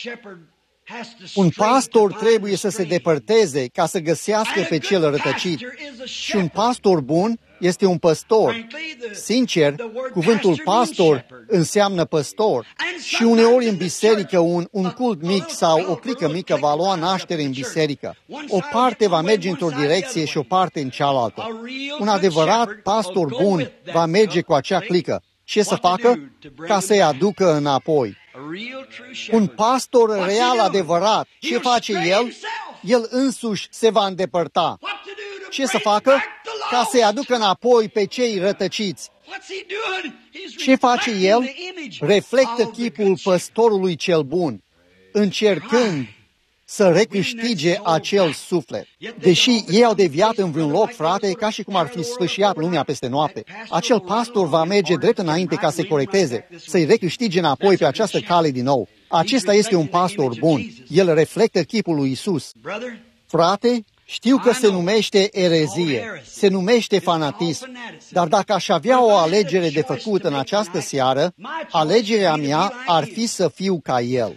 Un pastor trebuie să se depărteze ca să găsească pe cel rătăcit. Și un pastor bun este un păstor. Sincer, cuvântul pastor înseamnă păstor. Și uneori în biserică un, un cult mic sau o clică mică va lua naștere în biserică. O parte va merge într-o direcție și o parte în cealaltă. Un adevărat pastor bun va merge cu acea clică. Ce să facă? Ca să-i aducă înapoi. Un pastor real adevărat, ce face el? El însuși se va îndepărta. Ce să facă? Ca să-i aducă înapoi pe cei rătăciți. Ce face el? Reflectă chipul păstorului cel bun, încercând să recâștige acel suflet. Deși ei au deviat în vreun loc, frate, ca și cum ar fi sfâșiat lumea peste noapte, acel pastor va merge drept înainte ca să-i corecteze, să-i recâștige înapoi pe această cale din nou. Acesta este un pastor bun. El reflectă chipul lui Isus. Frate, știu că se numește erezie, se numește fanatism, dar dacă aș avea o alegere de făcut în această seară, alegerea mea ar fi să fiu ca El.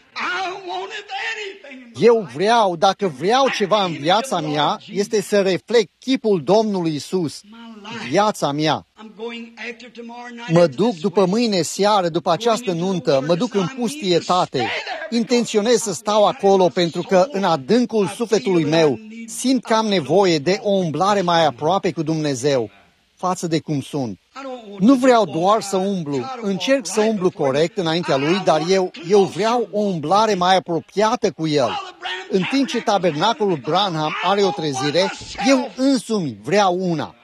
Eu vreau, dacă vreau ceva în viața mea, este să reflect chipul Domnului Isus, viața mea. Mă duc după mâine seară, după această nuntă, mă duc în pustietate. Intenționez să stau acolo pentru că în adâncul sufletului meu simt că am nevoie de o umblare mai aproape cu Dumnezeu față de cum sunt. Nu vreau doar să umblu, încerc să umblu corect înaintea Lui, dar eu, eu vreau o umblare mai apropiată cu El. În timp ce tabernacolul Branham are o trezire, eu însumi vreau una.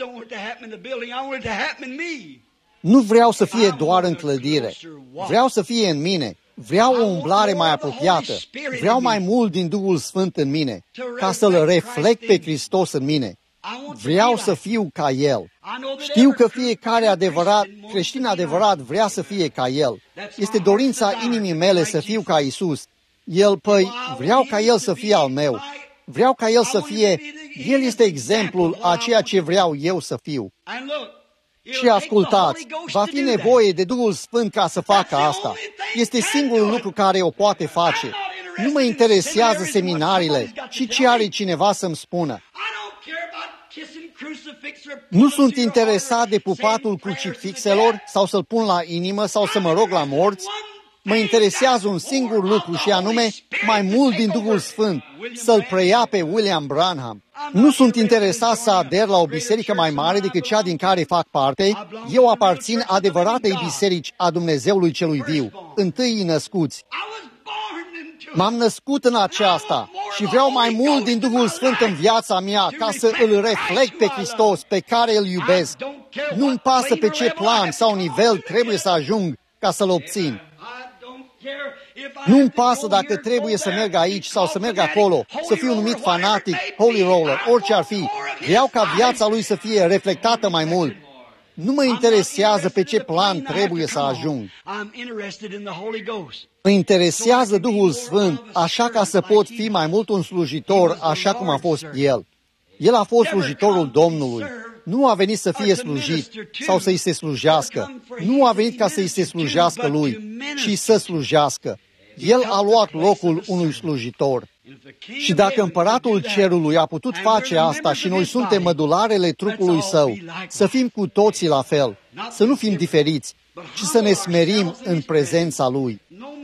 Nu vreau să fie doar în clădire, vreau să fie în mine. Vreau o umblare mai apropiată, vreau mai mult din Duhul Sfânt în mine, ca să-L reflect pe Hristos în mine. Vreau să fiu ca El. Știu că fiecare adevărat, creștin adevărat vrea să fie ca El. Este dorința inimii mele să fiu ca Isus. El, păi, vreau ca El să fie al meu. Vreau ca El să fie, El este exemplul a ceea ce vreau eu să fiu. Și ascultați, va fi nevoie de Duhul Sfânt ca să facă asta. Este singurul lucru care o poate face. Nu mă interesează seminariile și ce are cineva să-mi spună. Nu sunt interesat de pupatul crucifixelor sau să-l pun la inimă sau să mă rog la morți. Mă interesează un singur lucru și anume mai mult din Duhul Sfânt, să-l preia pe William Branham. Nu sunt interesat să ader la o biserică mai mare decât cea din care fac parte. Eu aparțin adevăratei biserici a Dumnezeului celui viu, întâi născuți. M-am născut în aceasta și vreau mai mult din Duhul Sfânt în viața mea ca să îl reflect pe Hristos, pe care îl iubesc. Nu-mi pasă pe ce plan sau nivel trebuie să ajung ca să-l obțin. Nu-mi pasă dacă trebuie să merg aici sau să merg acolo, să fiu numit fanatic, holy roller, orice ar fi. Vreau ca viața lui să fie reflectată mai mult. Nu mă interesează pe ce plan trebuie să ajung. Mă interesează Duhul Sfânt, așa ca să pot fi mai mult un slujitor, așa cum a fost El. El a fost slujitorul Domnului. Nu a venit să fie slujit sau să-i se slujească. Nu a venit ca să-i se slujească lui, ci să slujească. El a luat locul unui slujitor. Și dacă împăratul cerului a putut face asta și noi suntem mădularele trupului său, să fim cu toții la fel, să nu fim diferiți, ci să ne smerim în prezența lui.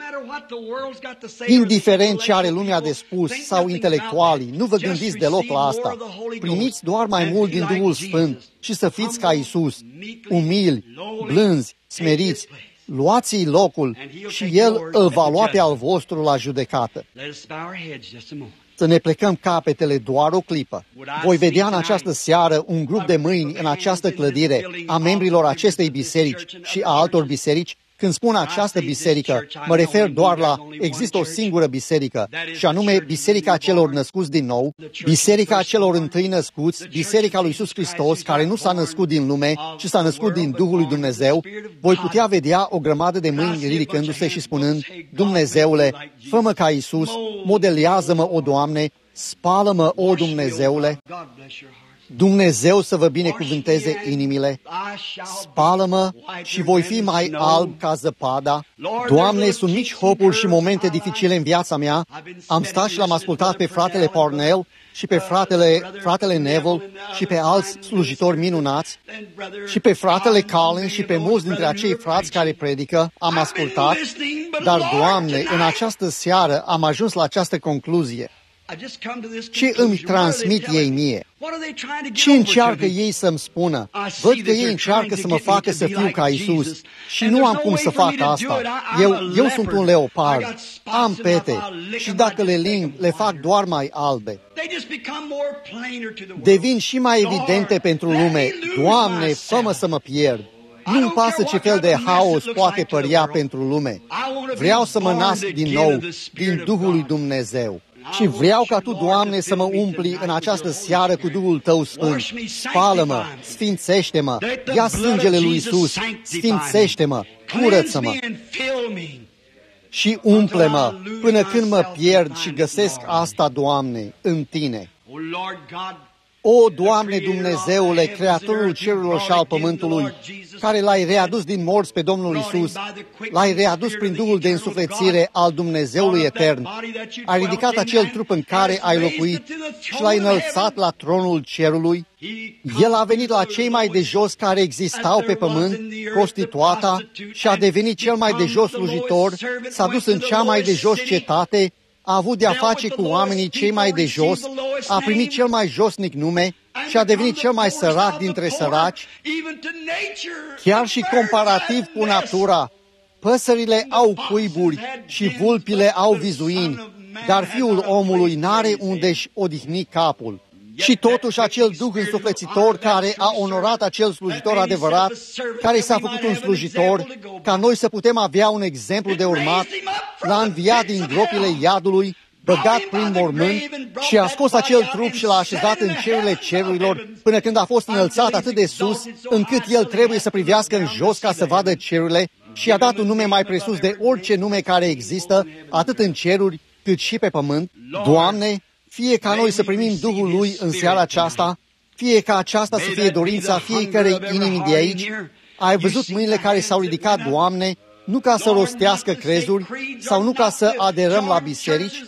Indiferent ce are lumea de spus sau intelectualii, nu vă gândiți deloc la asta. Primiți doar mai mult din Duhul Sfânt și să fiți ca Isus, umili, blânzi, smeriți. Luați-i locul și El îl va lua pe al vostru la judecată. Să ne plecăm capetele doar o clipă. Voi vedea în această seară un grup de mâini în această clădire a membrilor acestei biserici și a altor biserici. Când spun această biserică, mă refer doar la, există o singură biserică, și anume Biserica celor născuți din nou, Biserica celor întâi născuți, Biserica lui Iisus Hristos, care nu s-a născut din lume, ci s-a născut din Duhul lui Dumnezeu. Voi putea vedea o grămadă de mâini ridicându-se și spunând, Dumnezeule, fă-mă ca Iisus, modelează-mă, o Doamne, spală-mă, o Dumnezeule. Dumnezeu să vă binecuvânteze inimile, spală-mă și voi fi mai alb ca zăpada. Doamne, sunt mici hopuri și momente dificile în viața mea. Am stat și l-am ascultat pe fratele Parnell și pe fratele, fratele Neville și pe alți slujitori minunați și pe fratele Collins și pe mulți dintre acei frați care predică. Am ascultat, dar, Doamne, în această seară am ajuns la această concluzie. Ce îmi transmit ei mie? Ce încearcă ei să-mi spună? Văd că ei încearcă să mă facă să fiu ca Isus și nu am cum să fac asta. Eu, eu sunt un leopard, am pete și dacă le ling, le fac doar mai albe. Devin și mai evidente pentru lume. Doamne, fă-mă să mă pierd. Nu-mi pasă ce fel de haos poate părea pentru lume. Vreau să mă nasc din nou din Duhul lui Dumnezeu. Și vreau ca Tu, Doamne, să mă umpli în această seară cu Duhul Tău Sfânt. Spală-mă, sfințește-mă, ia sângele lui Iisus, sfințește-mă, curăță-mă. și umple-mă până când mă pierd și găsesc asta, Doamne, în Tine. O, Doamne Dumnezeule, Creatorul cerurilor și al pământului, care L-ai readus din morți pe Domnul Iisus, L-ai readus prin Duhul de însuflețire al Dumnezeului etern, ai ridicat acel trup în care ai locuit și L-ai înălțat la tronul cerului. El a venit la cei mai de jos care existau pe pământ, prostituata, și a devenit cel mai de jos slujitor, s-a dus în cea mai de jos cetate, a avut de-a face cu oamenii cei mai de jos, a primit cel mai josnic nume și a devenit cel mai sărac dintre săraci. Chiar și comparativ cu natura, păsările au cuiburi și vulpile au vizuini, dar Fiul omului n-are unde-și odihni capul. Și totuși acel Duh însuflețitor care a onorat acel slujitor adevărat, care s-a făcut un slujitor, ca noi să putem avea un exemplu de urmat, l-a înviat din gropile iadului, băgat prin mormânt și a scos acel trup și l-a așezat în cerurile cerurilor, până când a fost înălțat atât de sus, încât el trebuie să privească în jos ca să vadă cerurile, și a dat un nume mai presus de orice nume care există, atât în ceruri cât și pe pământ. Doamne, fie ca noi să primim Duhul Lui în seara aceasta, fie ca aceasta să fie dorința fiecărei inimi de aici. Ai văzut mâinile care s-au ridicat, Doamne, nu ca să rostească crezuri sau nu ca să aderăm la biserici,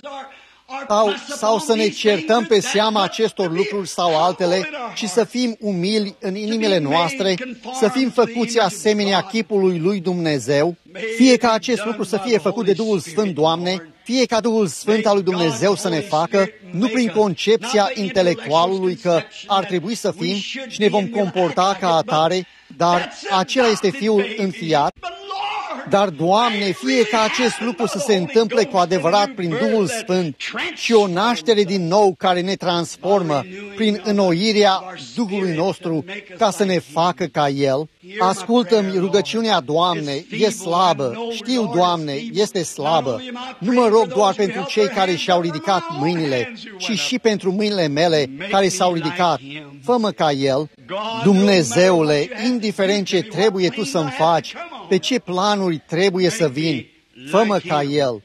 sau, sau să ne certăm pe seama acestor lucruri sau altele, ci să fim umili în inimile noastre, să fim făcuți asemenea chipului lui Dumnezeu, fie ca acest lucru să fie făcut de Duhul Sfânt, Doamne, fie ca Duhul Sfânt al lui Dumnezeu să ne facă, nu prin concepția intelectualului că ar trebui să fim și ne vom comporta ca atare, dar acela este Fiul înfiat. Dar, Doamne, fie ca acest lucru să se întâmple cu adevărat prin Duhul Sfânt și o naștere din nou care ne transformă prin înnoirea Duhului nostru ca să ne facă ca El. Ascultă-mi rugăciunea, Doamne, e slabă, știu, Doamne, este slabă. Nu mă rog doar pentru cei care și-au ridicat mâinile, ci și pentru mâinile mele care s-au ridicat. Fă-mă ca El. Dumnezeule, indiferent ce trebuie Tu să-mi faci, pe ce planuri trebuie să vin, fă-mă ca El.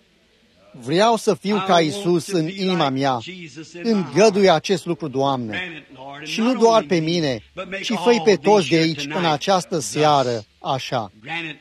Vreau să fiu ca Iisus în inima mea. Îngăduie acest lucru, Doamne. Și nu doar pe mine, ci fă-i pe toți de aici în această seară așa.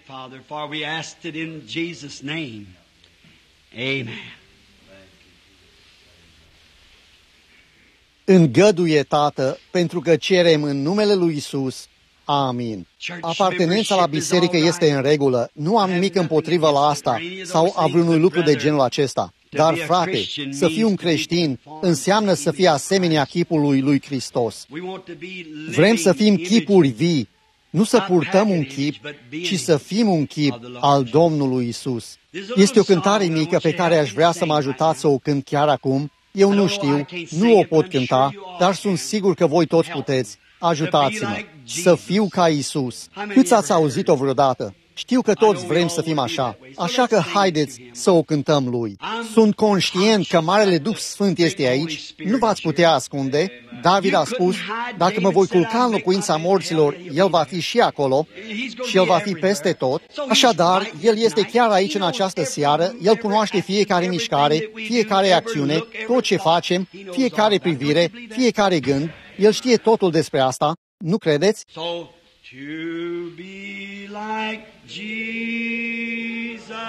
Îngăduie, Tată, pentru că cerem în numele lui Iisus. Amin. Apartenența la biserică este în regulă. Nu am nimic împotrivă la asta sau a vreunui lucru de genul acesta. Dar, frate, să fii un creștin înseamnă să fii asemenea chipului lui Hristos. Vrem să fim chipuri vii, nu să purtăm un chip, ci să fim un chip al Domnului Isus. Este o cântare mică pe care aș vrea să mă ajutați să o cânt chiar acum. Eu nu știu, nu o pot cânta, dar sunt sigur că voi toți puteți. Ajutați-mă să fiu ca Isus. Câți ați auzit-o vreodată? Știu că toți vrem să fim așa, așa că haideți să o cântăm Lui. Sunt conștient că Marele Duh Sfânt este aici, nu v-ați putea ascunde. David a spus, dacă mă voi culca în locuința morților, El va fi și acolo și El va fi peste tot. Așadar, El este chiar aici în această seară, El cunoaște fiecare mișcare, fiecare acțiune, tot ce facem, fiecare privire, fiecare gând. El știe totul despre asta, nu credeți? To be like Jesus,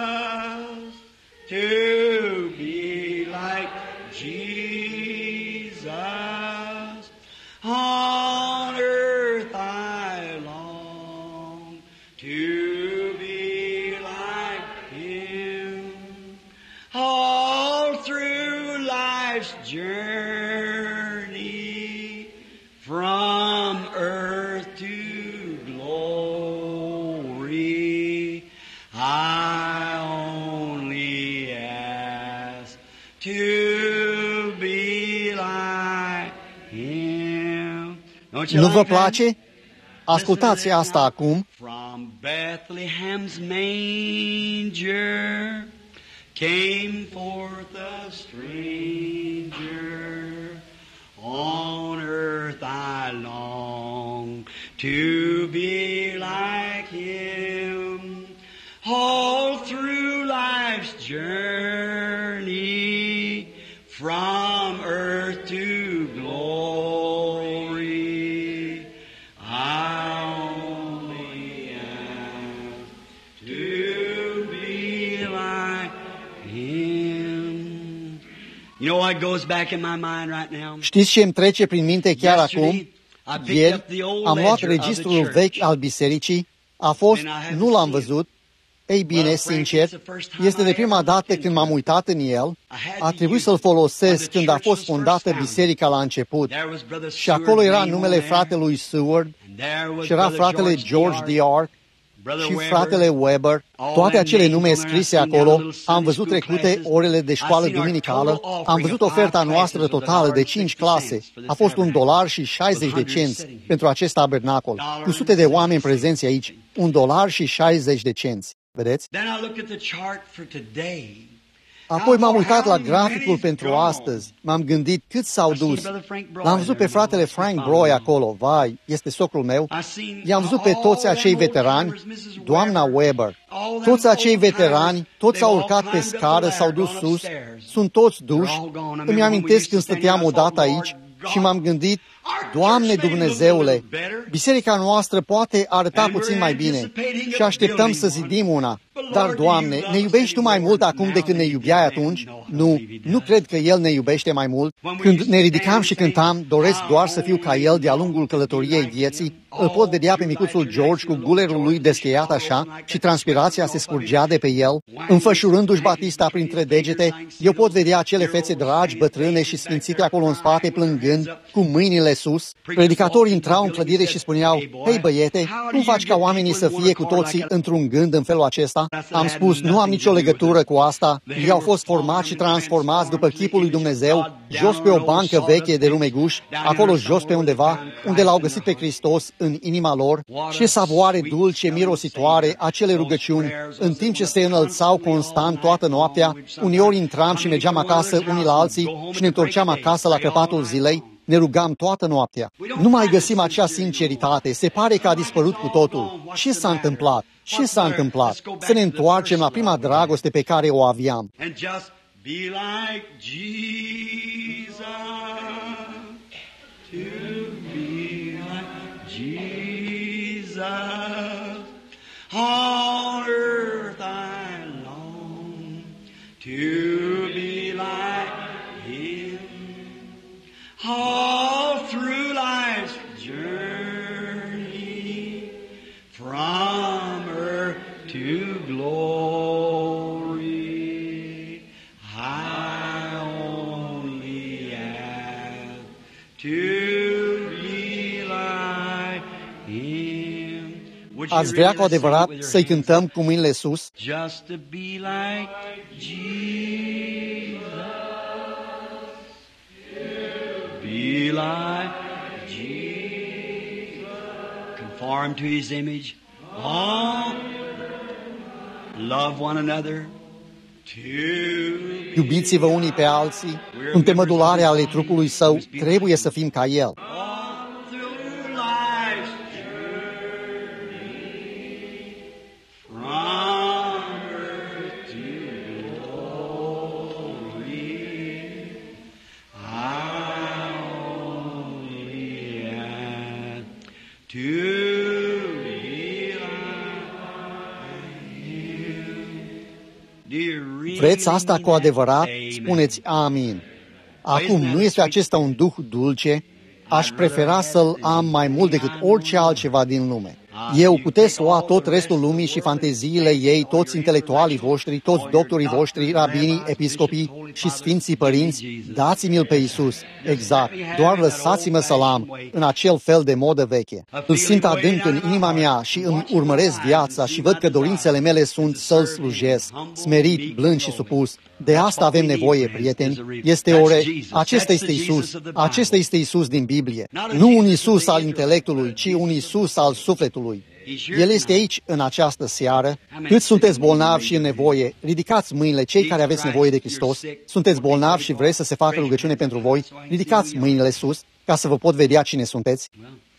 to be like Jesus, on earth I long to be like Him, all through life's journey, from earth to I only ask to be like Him. Nu vă place? Ascultați asta acum. From Bethlehem's manger came forth a stranger. On earth I long to be like Him. All through life journey from earth to glory. I only have to be like Him. You know what goes back in my mind right now? Știți ce îmi trece prin minte chiar acum? Ieri am luat registrul vechi al bisericii, a fost, nu l-am văzut. Ei bine, sincer, este de prima dată când m-am uitat în el, a trebuit să-l folosesc când a fost fondată biserica la început. Și acolo era numele fratelui Seward și era fratele George D. Ark și fratele Weber, toate acele nume scrise acolo, am văzut trecute orele de școală duminicală, am văzut oferta noastră totală de cinci clase, a fost un dolar și șaizeci de cenți pentru acest tabernacol, cu sute de oameni prezenți aici, un dolar și șaizeci de cenți. Vedeți? Apoi m-am uitat la graficul pentru astăzi. M-am gândit cât s-au dus. L-am văzut pe fratele Frank Broy acolo. Vai, este socrul meu. I-am văzut pe toți acei veterani, doamna Weber. Toți acei veterani, toți au urcat pe scară, s-au dus sus, sunt toți duși. Îmi amintesc când stăteam odată aici și m-am gândit, Doamne Dumnezeule, biserica noastră poate arăta puțin mai bine și așteptăm să zidim una. Dar, Doamne, ne iubești Tu mai mult acum decât ne iubeai atunci? Nu, nu cred că El ne iubește mai mult. Când ne ridicam și cântam, doresc doar să fiu ca El de-a lungul călătoriei vieții, îl pot vedea pe micuțul George cu gulerul lui descheiat așa și transpirația se scurgea de pe el, înfășurându-și batista printre degete. Eu pot vedea acele fețe dragi, bătrâne și sfințite acolo în spate, plângând, cu mâinile sus. Predicatorii intrau în clădire și spuneau, hei băiete, cum faci ca oamenii să fie cu toții într-un gând în felul acesta? Am spus, nu am nicio legătură cu asta. Ei au fost formați și transformați după chipul lui Dumnezeu, jos pe o bancă veche de lumeguș, acolo jos pe undeva, unde l-au găsit pe Hristos în inima lor. Ce savoare dulce, mirositoare, acele rugăciuni, în timp ce se înălțau constant toată noaptea, uneori intram și mergeam acasă unii la alții și ne întorceam acasă la crăpatul zilei, ne rugam toată noaptea. Nu mai găsim acea sinceritate, se pare că a dispărut cu totul. Ce s-a întâmplat? Ce s-a întâmplat? Să ne întoarcem la prima dragoste pe care o aveam. Be like Jesus, to be like Jesus, on earth I long to be like Him, all through life's journey, from earth to glory. Ați vrea cu adevărat să-i cântăm cu mâinile sus? Just to be like Jesus, be like Jesus, conform to His image, oh, love one another. Iubiți-vă unii pe alții, în temădulare ale trupului Său, trebuie să fim ca El. Vreți asta cu adevărat? Spuneți amin. Acum, nu este acesta un duh dulce? Aș prefera să-l am mai mult decât orice altceva din lume. Eu puteți lua tot restul lumii și fanteziile ei, toți intelectualii voștri, toți doctorii voștri, rabinii, episcopii și sfinții părinți, dați-mi-l pe Iisus. Exact. Doar lăsați-mă să-l am în acel fel de modă veche. Îl simt adânc în inima mea și îmi urmăresc viața și văd că dorințele mele sunt să-l slujesc, smerit, blând și supus. De asta avem nevoie, prieteni. Este ore. Acesta este Iisus. Acesta este Iisus din Biblie. Nu un Iisus al intelectului, ci un Iisus al sufletului. El este aici în această seară. Cât sunteți bolnavi și în nevoie, ridicați mâinile, cei care aveți nevoie de Hristos. Sunteți bolnavi și vreți să se facă rugăciune pentru voi, ridicați mâinile sus, ca să vă pot vedea cine sunteți.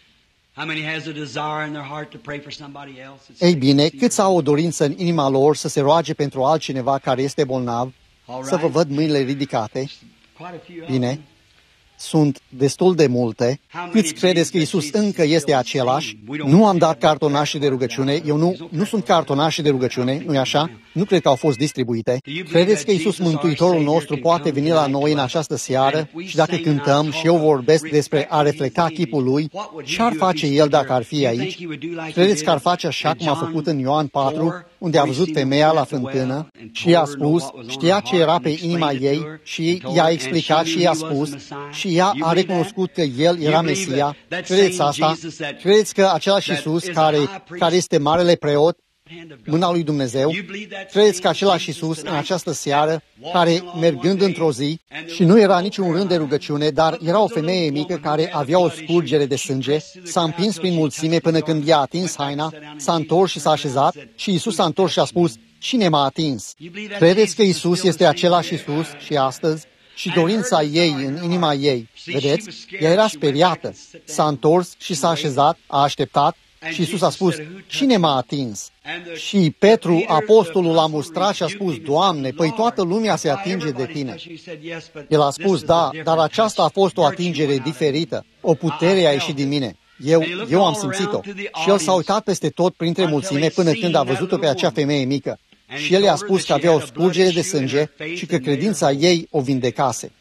Ei bine, câți au o dorință în inima lor să se roage pentru altcineva care este bolnav? Să vă văd mâinile ridicate. Bine. Sunt destul de multe. Câți credeți că Iisus încă este același? Nu am dat cartonașe de rugăciune. Eu nu, nu sunt cartonașe de rugăciune, nu-i așa? Nu cred că au fost distribuite. Credeți că Iisus Mântuitorul nostru poate veni la noi în această seară și dacă cântăm și eu vorbesc despre a reflecta chipul Lui, ce-ar face El dacă ar fi aici? Credeți că ar face așa cum a făcut în Ioan patru, unde a văzut femeia la fântână și i-a spus, știa ce era pe inima ei și i-a explicat și i-a spus și ea a recunoscut că El era Mesia? Credeți asta? Credeți că același Iisus care, care este marele preot, mâna lui Dumnezeu, credeți că același Iisus în această seară, care mergând într-o zi și nu era niciun rând de rugăciune, dar era o femeie mică care avea o scurgere de sânge, s-a împins prin mulțime până când i-a atins haina, s-a întors și s-a așezat și Iisus s-a întors și a spus, cine m-a atins? Credeți că Iisus este același Iisus și astăzi? Și dorința ei în inima ei, vedeți, ea era speriată, s-a întors și s-a așezat, a așteptat și Iisus a spus, cine m-a atins? Și Petru, apostolul, a mustrat și a spus, Doamne, păi toată lumea se atinge de Tine. El a spus, da, dar aceasta a fost o atingere diferită, o putere a ieșit din mine. Eu, eu am simțit-o. Și el s-a uitat peste tot printre mulțime până când a văzut-o pe acea femeie mică. Și el i-a spus că avea o scurgere de sânge și că credința ei o vindecase.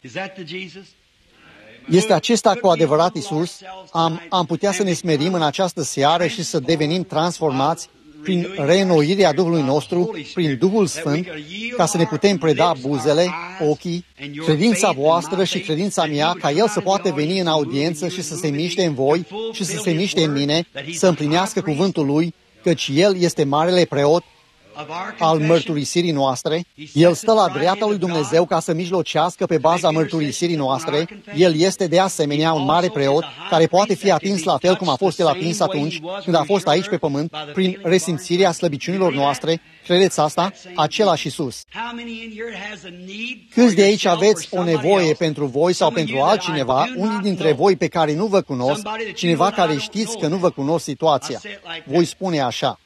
Este acesta cu adevărat Iisus? Am, am putea să ne smerim în această seară și să devenim transformați prin reînnoirea Duhului nostru, prin Duhul Sfânt, ca să ne putem preda buzele, ochii, credința voastră și credința mea, ca El să poată veni în audiență și să se miște în voi și să se miște în mine, să împlinească cuvântul Lui, căci El este marele preot al mărturisirii noastre. El stă la dreapta lui Dumnezeu ca să mijlocească pe baza mărturisirii noastre. El este de asemenea un mare preot care poate fi atins la fel cum a fost El atins atunci când a fost aici pe pământ, prin resimțirea slăbiciunilor noastre. Credeți asta? Același Iisus. Câți de aici aveți o nevoie pentru voi sau pentru altcineva, unii dintre voi pe care nu vă cunosc, cineva care știți că nu vă cunosc situația? Voi spune așa: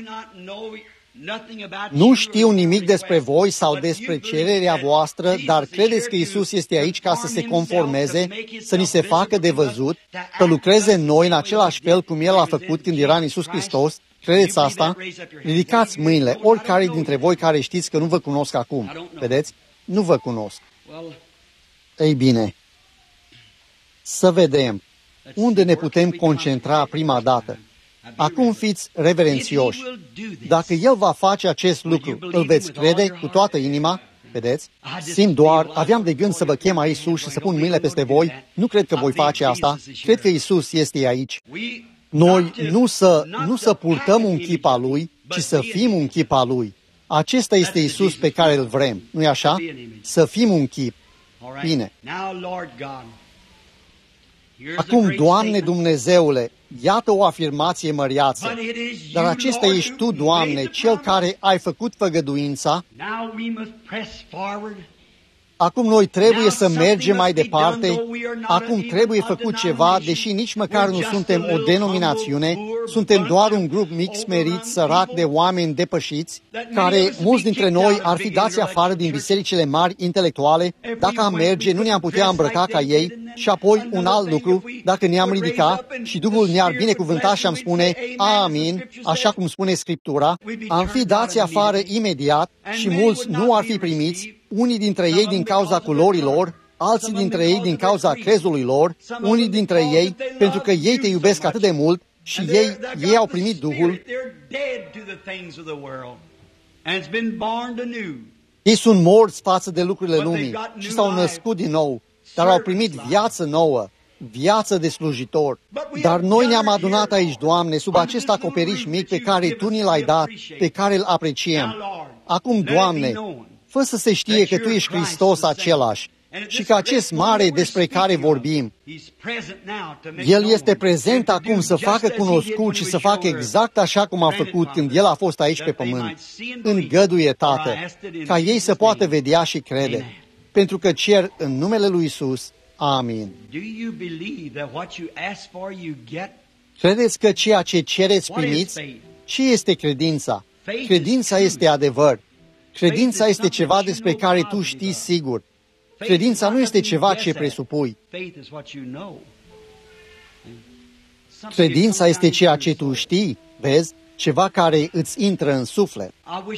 nu știu nimic despre voi sau despre cererea voastră, dar credeți că Iisus este aici ca să se conformeze, să ni se facă de văzut, să lucreze în noi în același fel cum El a făcut când era în Iisus Hristos? Credeți asta? Ridicați mâinile, oricare dintre voi care știți că nu vă cunosc acum. Vedeți? Nu vă cunosc. Ei bine, să vedem unde ne putem concentra prima dată. Acum fiți reverențioși. Dacă El va face acest lucru, îl veți crede cu toată inima? Vedeți? Simt doar, aveam de gând să vă chem aici sus și să pun mâinile peste voi. Nu cred că voi face asta. Cred că Iisus este aici. Noi nu să, nu să purtăm un chip al Lui, ci să fim un chip al Lui. Acesta este Iisus pe care îl vrem. Nu-i așa? Să fim un chip. Bine. Acum, Doamne Dumnezeule, iată o afirmație măreață, dar acesta ești Tu, Doamne, Cel care ai făcut făgăduința. Acum noi trebuie să mergem mai departe, acum trebuie făcut ceva, deși nici măcar nu suntem o denominațiune, suntem doar un grup mic, smerit, sărac de oameni depășiți, care mulți dintre noi ar fi dați afară din bisericile mari intelectuale, dacă am merge, nu ne-am putea îmbrăca ca ei, și apoi un alt lucru, dacă ne-am ridica și Duhul ne-ar binecuvânta și am spune amin, așa cum spune Scriptura, am fi dați afară imediat și mulți nu ar fi primiți, unii dintre ei din cauza culorilor, alții dintre ei din cauza crezului lor, unii dintre ei pentru că ei te iubesc atât de mult și ei, ei au primit Duhul. Ei sunt morți față de lucrurile lumii și s-au născut din nou, dar au primit viață nouă, viață de slujitor. Dar noi ne-am adunat aici, Doamne, sub acest acoperiș mic pe care Tu ni l-ai dat, pe care îl apreciem. Acum, Doamne, fă să se știe că Tu ești Hristos același și că acest mare despre care vorbim, El este prezent acum să facă cunoscut și să facă exact așa cum a făcut când El a fost aici pe pământ. Îngăduie, Tată, ca ei să poată vedea și crede, pentru că cer în numele lui Iisus. Amin. Credeți că ceea ce cereți primiți? Ce este credința? Credința este adevăr. Credința este ceva despre care tu știi sigur. Credința nu este ceva ce presupui. Credința este ceea ce tu știi, vezi? Ceva care îți intră în suflet.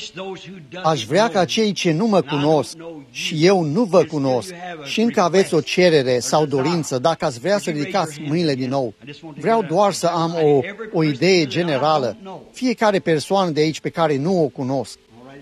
Aș vrea ca cei ce nu mă cunosc și eu nu vă cunosc și încă aveți o cerere sau dorință, dacă ați vrea să ridicați mâinile din nou. Vreau doar să am o, o idee generală. Fiecare persoană de aici pe care nu o cunosc.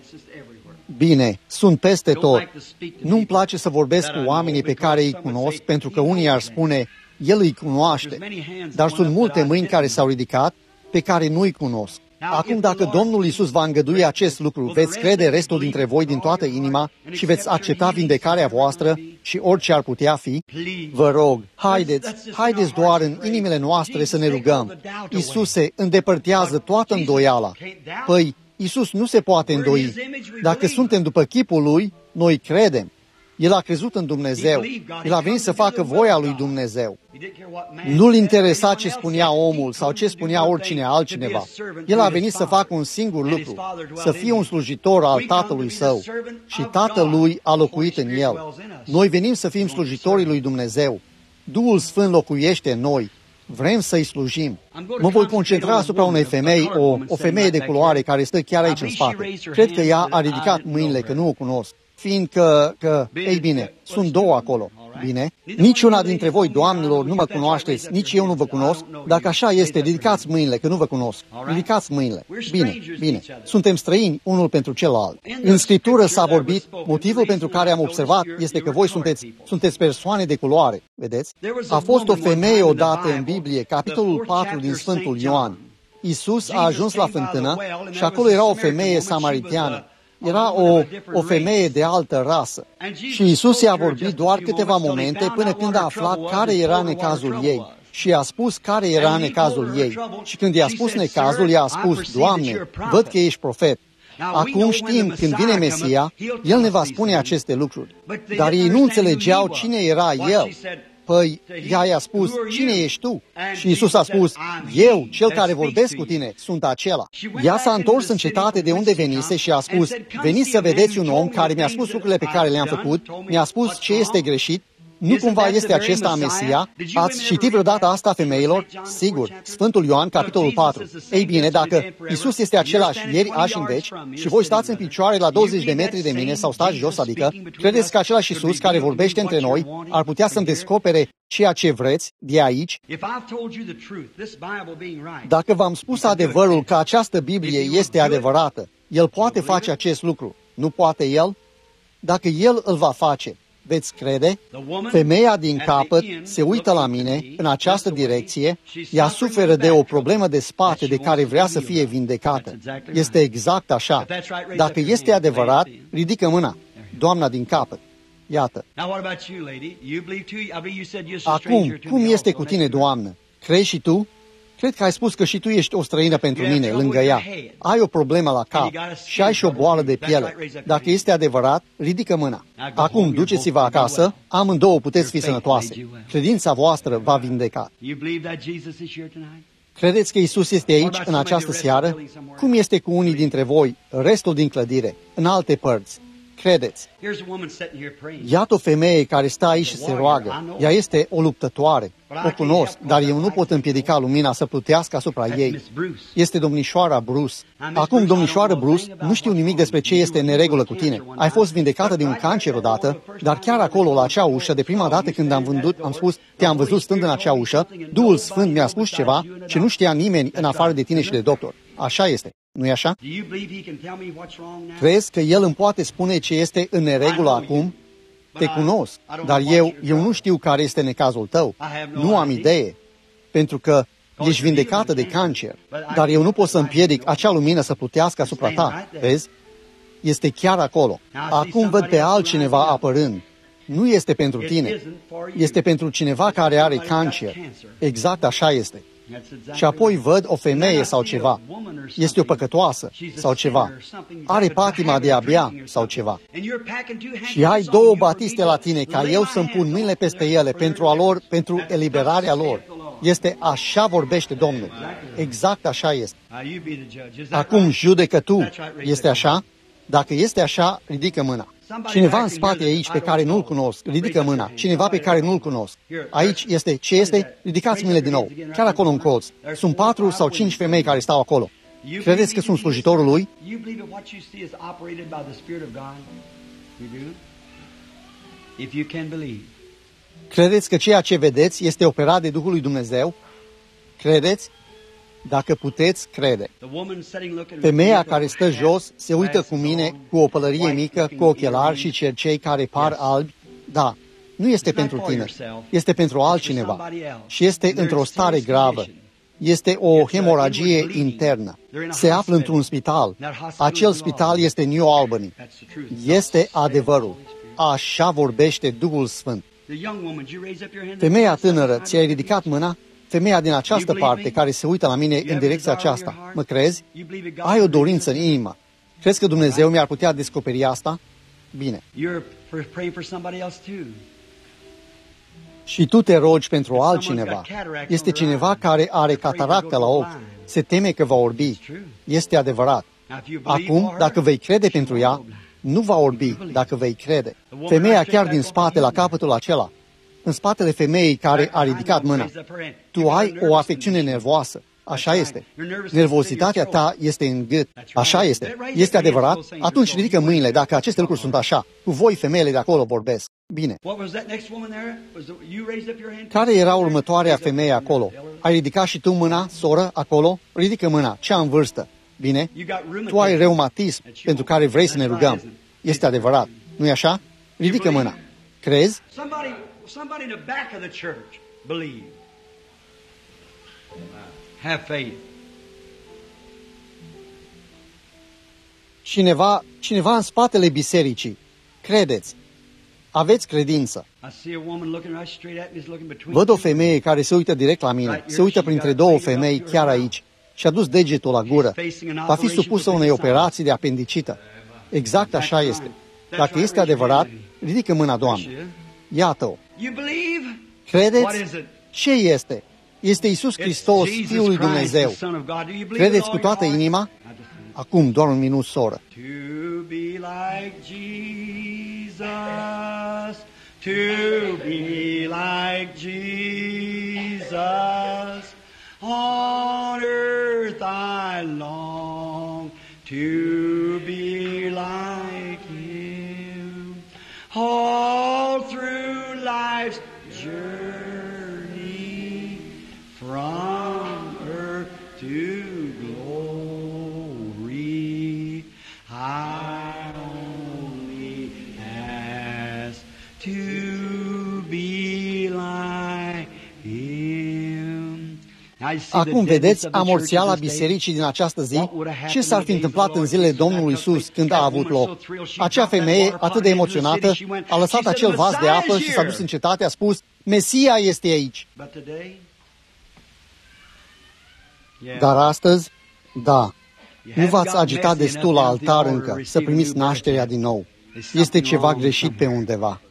Bine, sunt peste tot. Nu-mi place să vorbesc cu oamenii pe care îi cunosc, pentru că unii ar spune, el îi cunoaște. Dar sunt multe mâini care s-au ridicat pe care nu-i cunosc. Acum, dacă Domnul Iisus va îngădui acest lucru, veți crede restul dintre voi din toată inima și veți accepta vindecarea voastră și orice ar putea fi? Vă rog, haideți, haideți doar în inimile noastre să ne rugăm. Iisuse, îndepărtează toată îndoiala. Păi, Iisus nu se poate îndoi. Dacă suntem după chipul Lui, noi credem. El a crezut în Dumnezeu. El a venit să facă voia lui Dumnezeu. Nu-l interesa ce spunea omul sau ce spunea oricine altcineva. El a venit să facă un singur lucru, să fie un slujitor al Tatălui Său. Și Tatălui a locuit în El. Noi venim să fim slujitorii lui Dumnezeu. Duhul Sfânt locuiește în noi. Vrem să-i slujim. Mă voi concentra asupra unei femei, o, o femeie de culoare care stă chiar aici în spate. Cred că ea a ridicat mâinile, că nu o cunosc. Fiindcă, că, ei bine, sunt două acolo, bine? Niciuna dintre voi, doamnelor, nu mă cunoașteți, nici eu nu vă cunosc. Dacă așa este, ridicați mâinile, că nu vă cunosc. Ridicați mâinile. Bine, bine. Suntem străini unul pentru celălalt. În Scriptură s-a vorbit, motivul pentru care am observat este că voi sunteți, sunteți persoane de culoare, vedeți? A fost o femeie odată în Biblie, capitolul patru din Sfântul Ioan. Iisus a ajuns la fântână și acolo era o femeie samariteană. Era o, o femeie de altă rasă. Și Iisus i-a vorbit doar câteva momente până când a aflat care era necazul ei. Și i-a spus care era necazul ei. Și când i-a spus necazul, i-a spus, Doamne, văd că ești profet. Acum știm, când vine Mesia, El ne va spune aceste lucruri. Dar ei nu înțelegeau cine era El. Păi, ea i-a spus, cine ești tu? Și Iisus a spus, eu, cel care vorbesc cu tine, sunt acela. Ea s-a întors în cetate de unde venise și a spus, veniți să vedeți un om care mi-a spus lucrurile pe care le-am făcut, mi-a spus ce este greșit. Nu cumva este acesta Mesia? Ați citit vreodată asta, femeilor? Sigur, Sfântul Ioan, capitolul patru. Ei bine, dacă Iisus este același ieri, azi și în veci, și voi stați în picioare la douăzeci de metri de mine sau stați jos, adică, credeți că același Iisus care vorbește între noi ar putea să-mi descopere ceea ce vreți de aici? Dacă v-am spus adevărul că această Biblie este adevărată, El poate face acest lucru. Nu poate El? Dacă El îl va face, veți crede? Femeia din capăt se uită la mine în această direcție, ea suferă de o problemă de spate de care vrea să fie vindecată. Este exact așa. Dacă este adevărat, ridică mâna. Doamna din capăt. Iată. Acum, cum este cu tine, Doamnă? Crezi și tu? Cred că ai spus că și tu ești o străină pentru mine, lângă ea. Ai o problemă la cap și ai și o boală de piele. Dacă este adevărat, ridică mâna. Acum, duceți-vă acasă, amândouă puteți fi sănătoase. Credința voastră va vindeca. Credeți că Iisus este aici, în această seară? Cum este cu unii dintre voi, restul din clădire, în alte părți? Credeți. Iată o femeie care stă aici și se roagă. Ea este o luptătoare. O cunosc, dar eu nu pot împiedica lumina să plutească asupra ei. Este domnișoara Bruce. Acum, domnișoară Bruce, nu știu nimic despre ce este în neregulă cu tine. Ai fost vindecată de un cancer odată, dar chiar acolo, la acea ușă, de prima dată când am vândut, am spus, te-am văzut stând în acea ușă, Duhul Sfânt mi-a spus ceva ce nu știa nimeni în afară de tine și de doctor. Așa este. Nu-i așa? Crezi că El îmi poate spune ce este în neregulă acum? Te cunosc, dar eu, eu nu știu care este necazul tău. Nu am idee, pentru că ești vindecată de cancer, dar eu nu pot să împiedic acea lumină să plutească asupra ta. Vezi? Este chiar acolo. Acum văd pe altcineva apărând. Nu este pentru tine. Este pentru cineva care are cancer. Exact așa este. Și apoi văd o femeie sau ceva. Este o păcătoasă sau ceva. Are patima de abia sau ceva. Și ai două batiste la tine ca eu să-mi pun mâinile peste ele pentru a lor, pentru eliberarea lor. Este așa vorbește Domnul. Exact așa este. Acum judecă tu. Este așa? Dacă este așa, ridică mâna. Cineva în spate aici pe care nu-l cunosc, ridică mâna. Cineva pe care nu-l cunosc. Aici este, ce este? Ridicați mâinile din nou. Chiar acolo în colț. Sunt patru sau cinci femei care stau acolo. Credeți că sunt slujitorul lui? Credeți că ceea ce vedeți este operat de Duhul lui Dumnezeu? Credeți? Dacă puteți crede. Femeia care stă jos se uită cu mine cu o pălărie mică, cu ochelari și cercei care par albi. Da, nu este pentru tine, este pentru altcineva și este într-o stare gravă. Este o hemoragie internă. Se află într-un spital. Acel spital este New Albany. Este adevărul. Așa vorbește Duhul Sfânt. Femeia tânără, ți-ai ridicat mâna? Femeia din această parte care se uită la mine în direcția aceasta. Mă crezi? Ai o dorință în inimă. Crezi că Dumnezeu mi-ar putea descoperi asta? Bine. Și tu te rogi pentru altcineva. Este cineva care are cataractă la ochi. Se teme că va orbi. Este adevărat. Acum, dacă vei crede pentru ea, nu va orbi dacă vei crede. Femeia chiar din spate, la capătul acela, în spatele femeii care a ridicat mâna. Tu ai o afecțiune nervoasă. Așa este. Nervozitatea ta este în gât. Așa este. Este adevărat? Atunci ridică mâinile dacă aceste lucruri sunt așa. Cu voi, femeile de acolo, vorbesc. Bine. Care era următoarea femeie acolo? Ai ridicat și tu mâna, soră, acolo? Ridică mâna. Cea în vârstă. Bine. Tu ai reumatism pentru care vrei să ne rugăm. Este adevărat. Nu-i așa? Ridică mâna. Crezi? Somebody in the back of the church believe. Have faith. Cineva, cineva în spatele bisericii. Credeți. Aveți credință. Văd o femeie care se uită direct la mine. Se uită printre două femei chiar aici și a dus degetul la gură. Va fi supusă unei operații de apendicită. Exact așa este. Dacă este adevărat, ridică mâna, Doamne. Iată-o. Credeți? Ce este? Este Iisus Hristos, Fiul lui Dumnezeu. Credeți cu toată inima? Acum, doar un minut, soră. To be like Jesus, to be like Jesus, on earth I long to be like Him, all through life's journey, from earth to glory, I only ask to be like Him. Acum vedeți amorțiala bisericii din această zi? Ce s-ar fi întâmplat în zilele Domnului Iisus când a avut loc? Acea femeie, atât de emoționată, a lăsat acel vas de apă și s-a dus în cetate, a spus, Mesia este aici. Dar astăzi, da, nu v-ați agitat destul la altar încă să primiți nașterea din nou. Este ceva greșit pe undeva.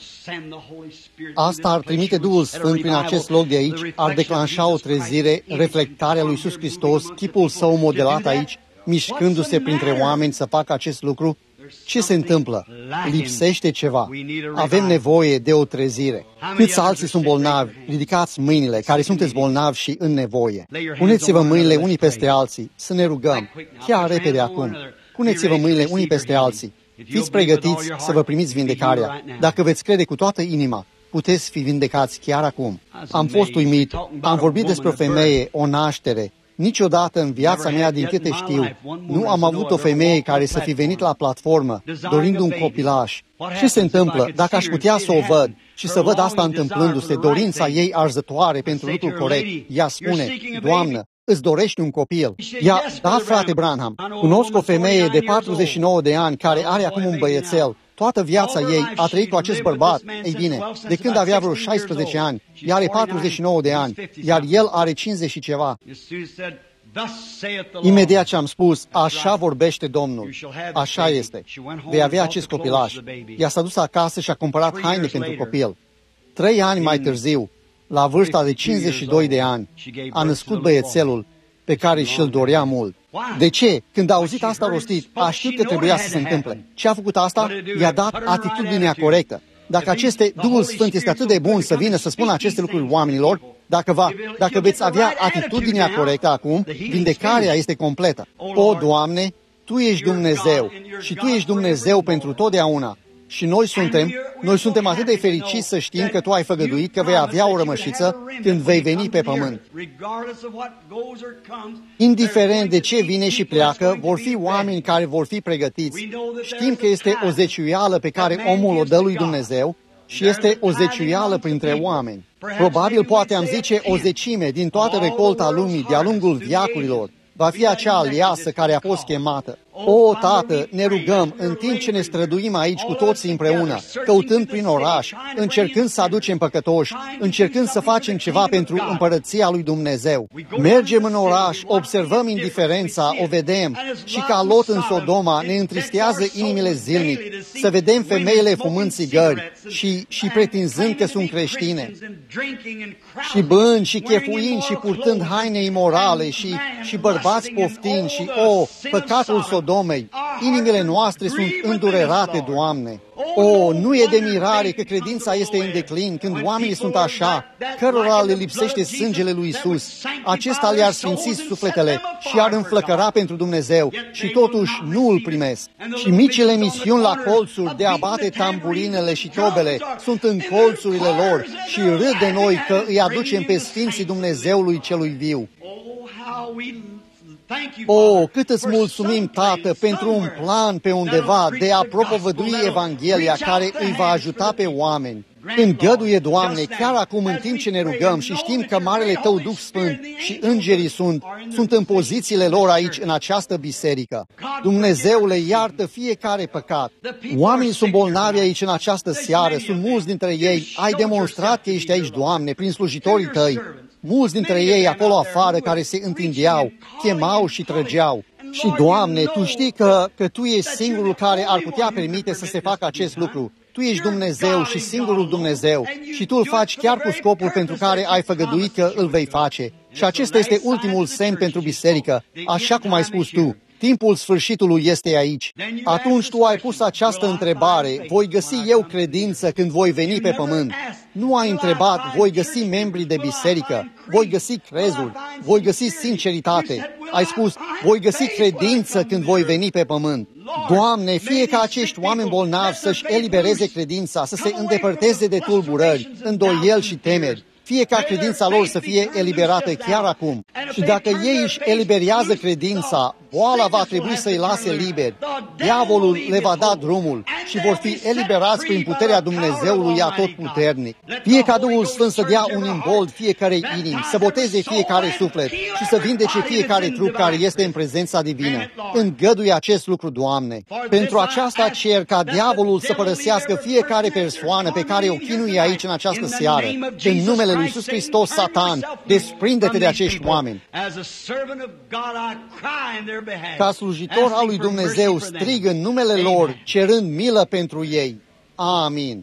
Asta ar trimite Duhul Sfânt prin acest loc de aici, ar declanșa o trezire, reflectarea lui Iisus Hristos, chipul său modelat aici, mișcându-se printre oameni să facă acest lucru. Ce se întâmplă? Lipsește ceva. Avem nevoie de o trezire. Câți alții sunt bolnavi? Ridicați mâinile, care sunteți bolnavi și în nevoie. Puneți-vă mâinile unii peste alții, să ne rugăm. Chiar repede acum. Puneți-vă mâinile unii peste alții. Fiți pregătiți să vă primiți vindecarea. Dacă veți crede cu toată inima, puteți fi vindecați chiar acum. Am fost uimit. Am vorbit despre o femeie, o naștere. Niciodată în viața mea, din câte știu, nu am avut o femeie care să fi venit la platformă dorind un copilaș. Ce se întâmplă dacă aș putea să o văd și să văd asta întâmplându-se, dorința ei arzătoare pentru lucrul corect? Ea spune, Doamnă, îți dorești un copil? Ea, da, frate Branham, cunosc o femeie de patruzeci și nouă de ani care are acum un băiețel. Toată viața ei a trăit cu acest bărbat. Ei bine, de când avea vreo șaisprezece ani, ea are patruzeci și nouă de ani, iar el are cincizeci și ceva. Imediat ce am spus, așa vorbește Domnul. Așa este. Vei avea acest copilaș. Ea s-a dus acasă și a cumpărat haine pentru copil. Trei ani mai târziu, La vârsta de cincizeci și doi de ani, a născut băiețelul pe care și-l dorea mult. De ce? Când a auzit asta rostit, a știut că trebuia să se întâmple. Ce a făcut asta? I-a dat atitudinea corectă. Dacă aceste Duhul Sfânt este atât de bun să vină să spună aceste lucruri oamenilor, dacă, va, dacă veți avea atitudinea corectă acum, vindecarea este completă. O, Doamne, Tu ești Dumnezeu și Tu ești Dumnezeu pentru totdeauna. Și noi suntem, noi suntem atât de fericiți să știm că Tu ai făgăduit că vei avea o rămășiță când vei veni pe pământ. Indiferent de ce vine și pleacă, vor fi oameni care vor fi pregătiți. Știm că este o zeciuială pe care omul o dă lui Dumnezeu și este o zeciuială printre oameni. Probabil poate am zice o zecime din toată recolta lumii de-a lungul veacurilor va fi acea aliasă care a fost chemată. O, Tată, ne rugăm, în timp ce ne străduim aici cu toții împreună, căutând prin oraș, încercând să aducem păcătoși, încercând să facem ceva pentru împărăția lui Dumnezeu. Mergem în oraș, observăm indiferența, o vedem și ca Lot în Sodoma ne întristează inimile zilnic, să vedem femeile fumând țigări și, și pretinzând că sunt creștine, și bând și chefuind și purtând haine imorale și, și bărbați poftini și, o, păcatul Sodomei. Inimile noastre sunt îndurerate, Doamne. O, nu e de mirare că credința este în declin când oamenii sunt așa, cărora le lipsește sângele lui Isus. Acesta le-ar sfinți sufletele și ar înflăcăra pentru Dumnezeu și totuși nu îl primesc. Și micile misiuni la colțuri de a bate tamburinele și tobele sunt în colțurile lor și râd de noi că îi aducem pe Sfinții Dumnezeului celui viu. O, cât îți mulțumim, Tată, pentru un plan pe undeva de a propovădui Evanghelia care îi va ajuta pe oameni. Îngăduie, Doamne, chiar acum în timp ce ne rugăm și știm că Marele Tău Duh Sfânt și îngerii sunt, sunt în pozițiile lor aici, în această biserică. Dumnezeule, iartă fiecare păcat. Oamenii sunt bolnavi aici în această seară, sunt mulți dintre ei. Ai demonstrat că ești aici, Doamne, prin slujitorii Tăi. Mulți dintre ei acolo afară care se întindeau, chemau și trăgeau. Și, Doamne, Tu știi că, că Tu ești singurul care ar putea permite să se facă acest lucru. Tu ești Dumnezeu și singurul Dumnezeu și Tu îl faci chiar cu scopul pentru care ai făgăduit că îl vei face. Și acesta este ultimul semn pentru biserică, așa cum ai spus Tu. Timpul sfârșitului este aici. Atunci Tu ai pus această întrebare, voi găsi eu credință când voi veni pe pământ? Nu ai întrebat, voi găsi membrii de biserică, voi găsi crezul, voi găsi sinceritate. Ai spus, voi găsi credință când voi veni pe pământ. Doamne, fie ca acești oameni bolnavi să-și elibereze credința, să se îndepărteze de tulburări, îndoieli și temeri. Fie ca credința lor să fie eliberată chiar acum. Și dacă ei își eliberează credința, boala va trebui să-i lase liberi. Diavolul le va da drumul și vor fi eliberați prin puterea Dumnezeului Atotputernic. Fie ca Duhul Sfânt să dea un imbold fiecarei inimi, să boteze fiecare suflet și să vindece fiecare trup care este în prezența divină. Îngăduie acest lucru, Doamne. Pentru aceasta cer ca diavolul să părăsească fiecare persoană pe care o chinuie aici în această seară. În numele lui Iisus Hristos, Satan, desprinde-te de acești oameni. Ca slujitor al lui Dumnezeu, strig în numele lor, cerând milă pentru ei. Amin.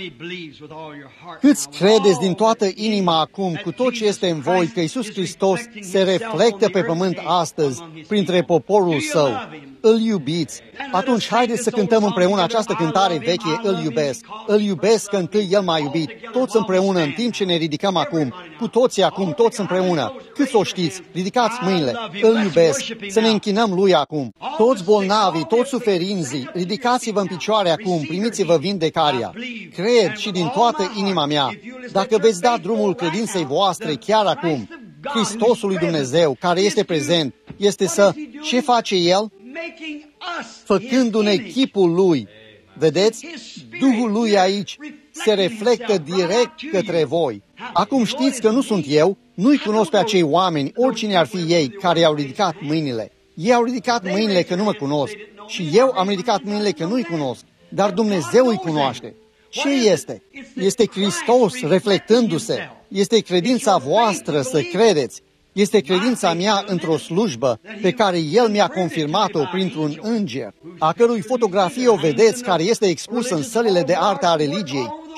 Câți credeți din toată inima acum, cu tot ce este în voi, că Iisus Hristos se reflectă pe pământ astăzi, printre poporul Său? Îl iubiți? Atunci haideți să cântăm împreună această cântare veche, Îl iubesc. Îl iubesc că întâi El m-a iubit. Toți împreună, în timp ce ne ridicăm acum, cu toții acum, toți împreună. Cât o știți? Ridicați mâinile. Îl iubesc. Să ne închinăm Lui acum. Toți bolnavii, toți suferinzii, ridicați-vă în picioare acum, primiți-vă vindecarea. Cred și din toată inima mea, dacă veți da drumul credinței voastre chiar acum, Hristosul lui Dumnezeu, care este prezent, este să... Ce face El? Făcându-ne chipul Lui. Vedeți? Duhul Lui aici se reflectă direct către voi. Acum știți că nu sunt eu, nu-i cunosc pe acei oameni, oricine ar fi ei, care i-au ridicat mâinile. Ei au ridicat mâinile că nu mă cunosc și eu am ridicat mâinile că nu-i cunosc, dar Dumnezeu îi cunoaște. Ce este? Este Hristos reflectându-se. Este credința voastră să credeți. Este credința mea într-o slujbă pe care El mi-a confirmat-o printr-un înger, a cărui fotografie o vedeți care este expusă în sălile de artă a religiei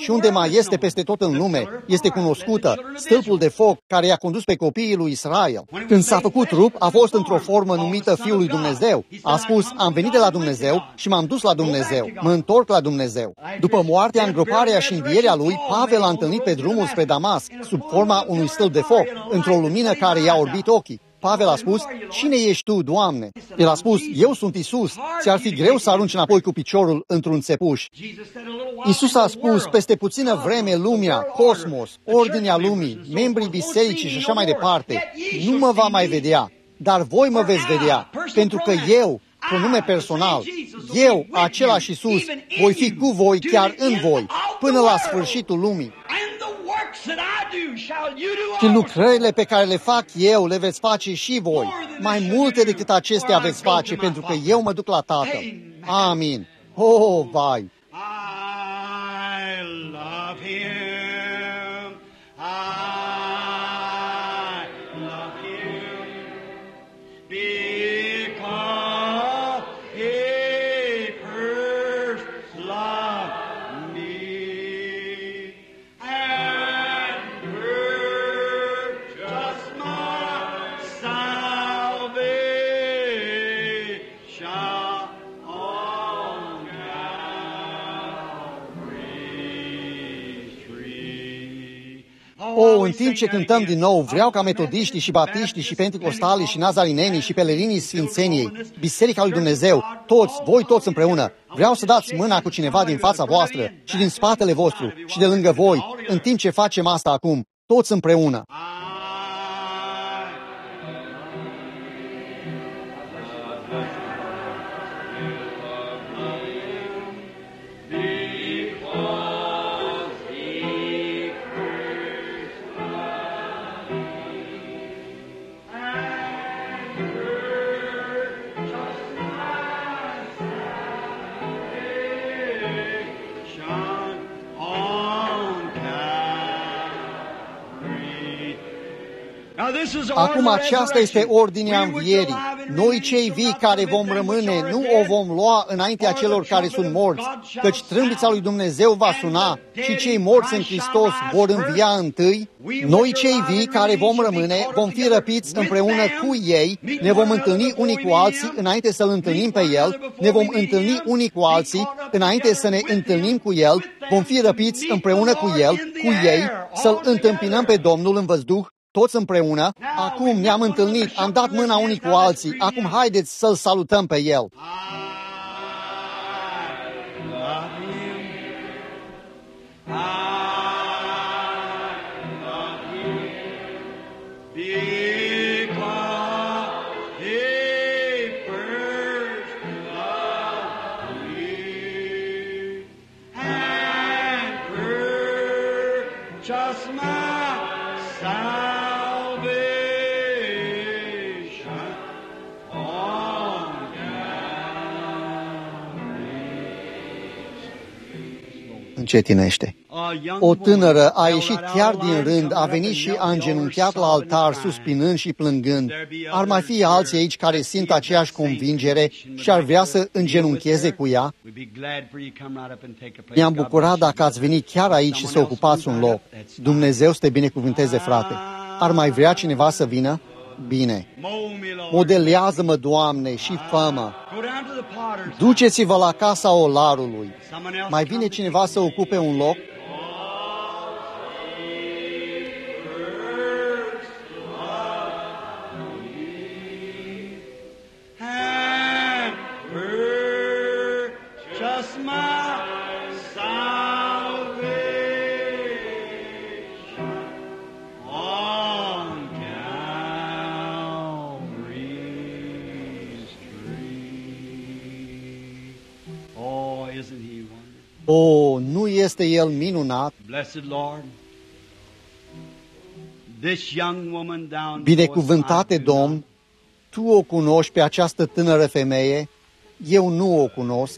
și unde mai este peste tot în lume, este cunoscută, stâlpul de foc care i-a condus pe copiii lui Israel. Când s-a făcut trup, a fost într-o formă numită Fiul lui Dumnezeu. A spus, am venit de la Dumnezeu și m-am dus la Dumnezeu. Mă întorc la Dumnezeu. După moartea, îngroparea și învierea lui, Pavel a întâlnit pe drumul spre Damasc, sub forma unui stâlp de foc, într-o lumină care i-a orbit ochii. Pavel a spus, cine ești tu, Doamne? El a spus, eu sunt Isus. Ți-ar fi greu să arunci înapoi cu piciorul într-un țepuș. Isus a spus, peste puțină vreme lumea, cosmos, ordinea lumii, membrii bisericii și așa mai departe, nu mă va mai vedea, dar voi mă veți vedea, pentru că eu, cu nume personal, eu, același Isus, voi fi cu voi chiar în voi, până la sfârșitul lumii. Și lucrările pe care le fac eu le veți face și voi, mai multe decât acestea veți face, pentru că eu mă duc la Tatăl. Amin. Oh, vai! O, în timp ce cântăm din nou, vreau ca metodiștii și baptiștii și penticostalii și nazarinenii și pelerinii Sfințeniei, Biserica lui Dumnezeu, toți, voi toți împreună, vreau să dați mâna cu cineva din fața voastră și din spatele vostru și de lângă voi, în timp ce facem asta acum, toți împreună. Acum aceasta este ordinea învierii. Noi cei vii care vom rămâne nu o vom lua înaintea celor care sunt morți, căci trâmbița lui Dumnezeu va suna și cei morți în Hristos vor învia întâi. Noi cei vii care vom rămâne vom fi răpiți împreună cu ei, ne vom întâlni unii cu alții înainte să-L întâlnim pe El, ne vom întâlni unii cu alții înainte să ne întâlnim cu El, vom fi răpiți împreună cu El, cu ei, să-L întâmpinăm pe Domnul în văzduh, toți împreună. Acum ne-am întâlnit, am dat mâna unii cu alții, acum haideți să-L salutăm pe El. Încetinește. O tânără a ieșit chiar din rând, a venit și a îngenunchiat la altar, suspinând și plângând. Ar mai fi alții aici care simt aceeași convingere și ar vrea să îngenuncheze cu ea? Ne-am bucurat dacă ați venit chiar aici și să ocupați un loc. Dumnezeu să te binecuvânteze, frate. Ar mai vrea cineva să vină? Bine. Modelează-mă, Doamne, și fă-mă. Duceți-vă la casa olarului. Mai vine cineva să ocupe un loc? O, nu este El minunat? Binecuvântate, Domn, Tu o cunoști pe această tânără femeie, eu nu o cunosc,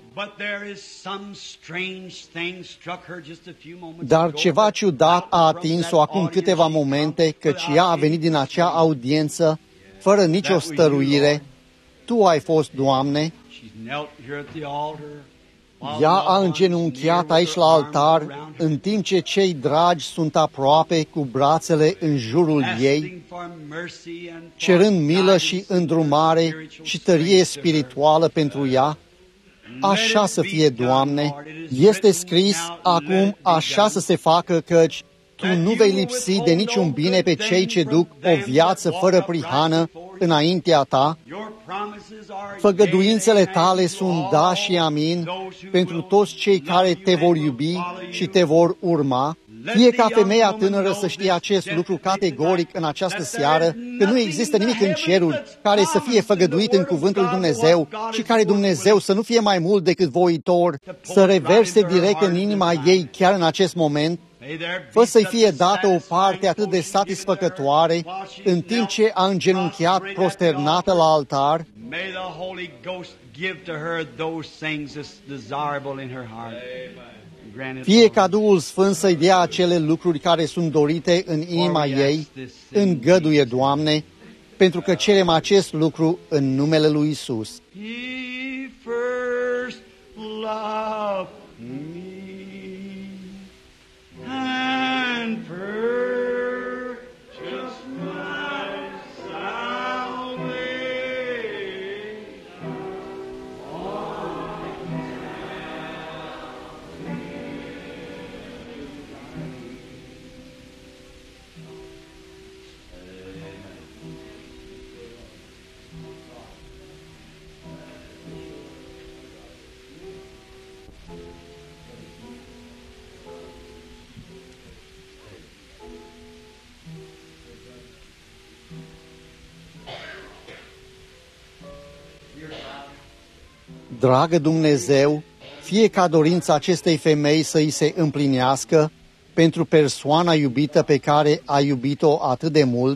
dar ceva ciudat a atins-o acum câteva momente, căci ea a venit din acea audiență, fără nicio stăruire. Tu ai fost, Doamne. Ea a îngenunchiat aici la altar, în timp ce cei dragi sunt aproape cu brațele în jurul ei, cerând milă și îndrumare și tărie spirituală pentru ea. Așa să fie, Doamne, este scris acum, așa să se facă, căci Tu nu vei lipsi de niciun bine pe cei ce duc o viață fără prihană înaintea Ta. Făgăduințele Tale sunt da și amin pentru toți cei care Te vor iubi și Te vor urma. Fie ca femeia tânără să știe acest lucru categoric în această seară, că nu există nimic în ceruri care să fie făgăduit în cuvântul lui Dumnezeu și care Dumnezeu să nu fie mai mult decât voitor, să reverse direct în inima ei chiar în acest moment, fă să-i fie dată o parte atât de satisfăcătoare în timp ce a îngenunchiat prosternată la altar. Fie ca Duhul Sfânt să-i dea acele lucruri care sunt dorite în inima ei, îngăduie, Doamne, pentru că cerem acest lucru în numele lui Isus. He first loved me and purchased my Dragă Dumnezeu, fie ca dorința acestei femei să îi se împlinească pentru persoana iubită pe care a iubit-o atât de mult,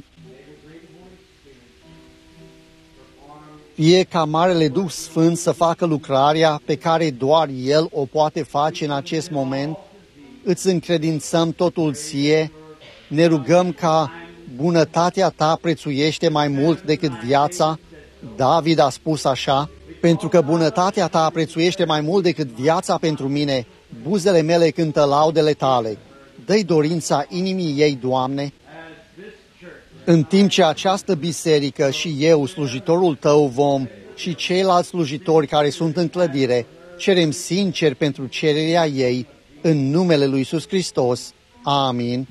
fie ca Marele Duh Sfânt să facă lucrarea pe care doar El o poate face în acest moment, îți încredințăm totul ție, ne rugăm ca bunătatea Ta prețuiește mai mult decât viața. David a spus așa, pentru că bunătatea Ta prețuiește mai mult decât viața pentru mine, buzele mele cântă laudele Tale. Dă-i dorința inimii ei, Doamne, în timp ce această biserică și eu, slujitorul Tău, vom și ceilalți slujitori care sunt în clădire, cerem sincer pentru cererea ei, în numele lui Iisus Hristos. Amin.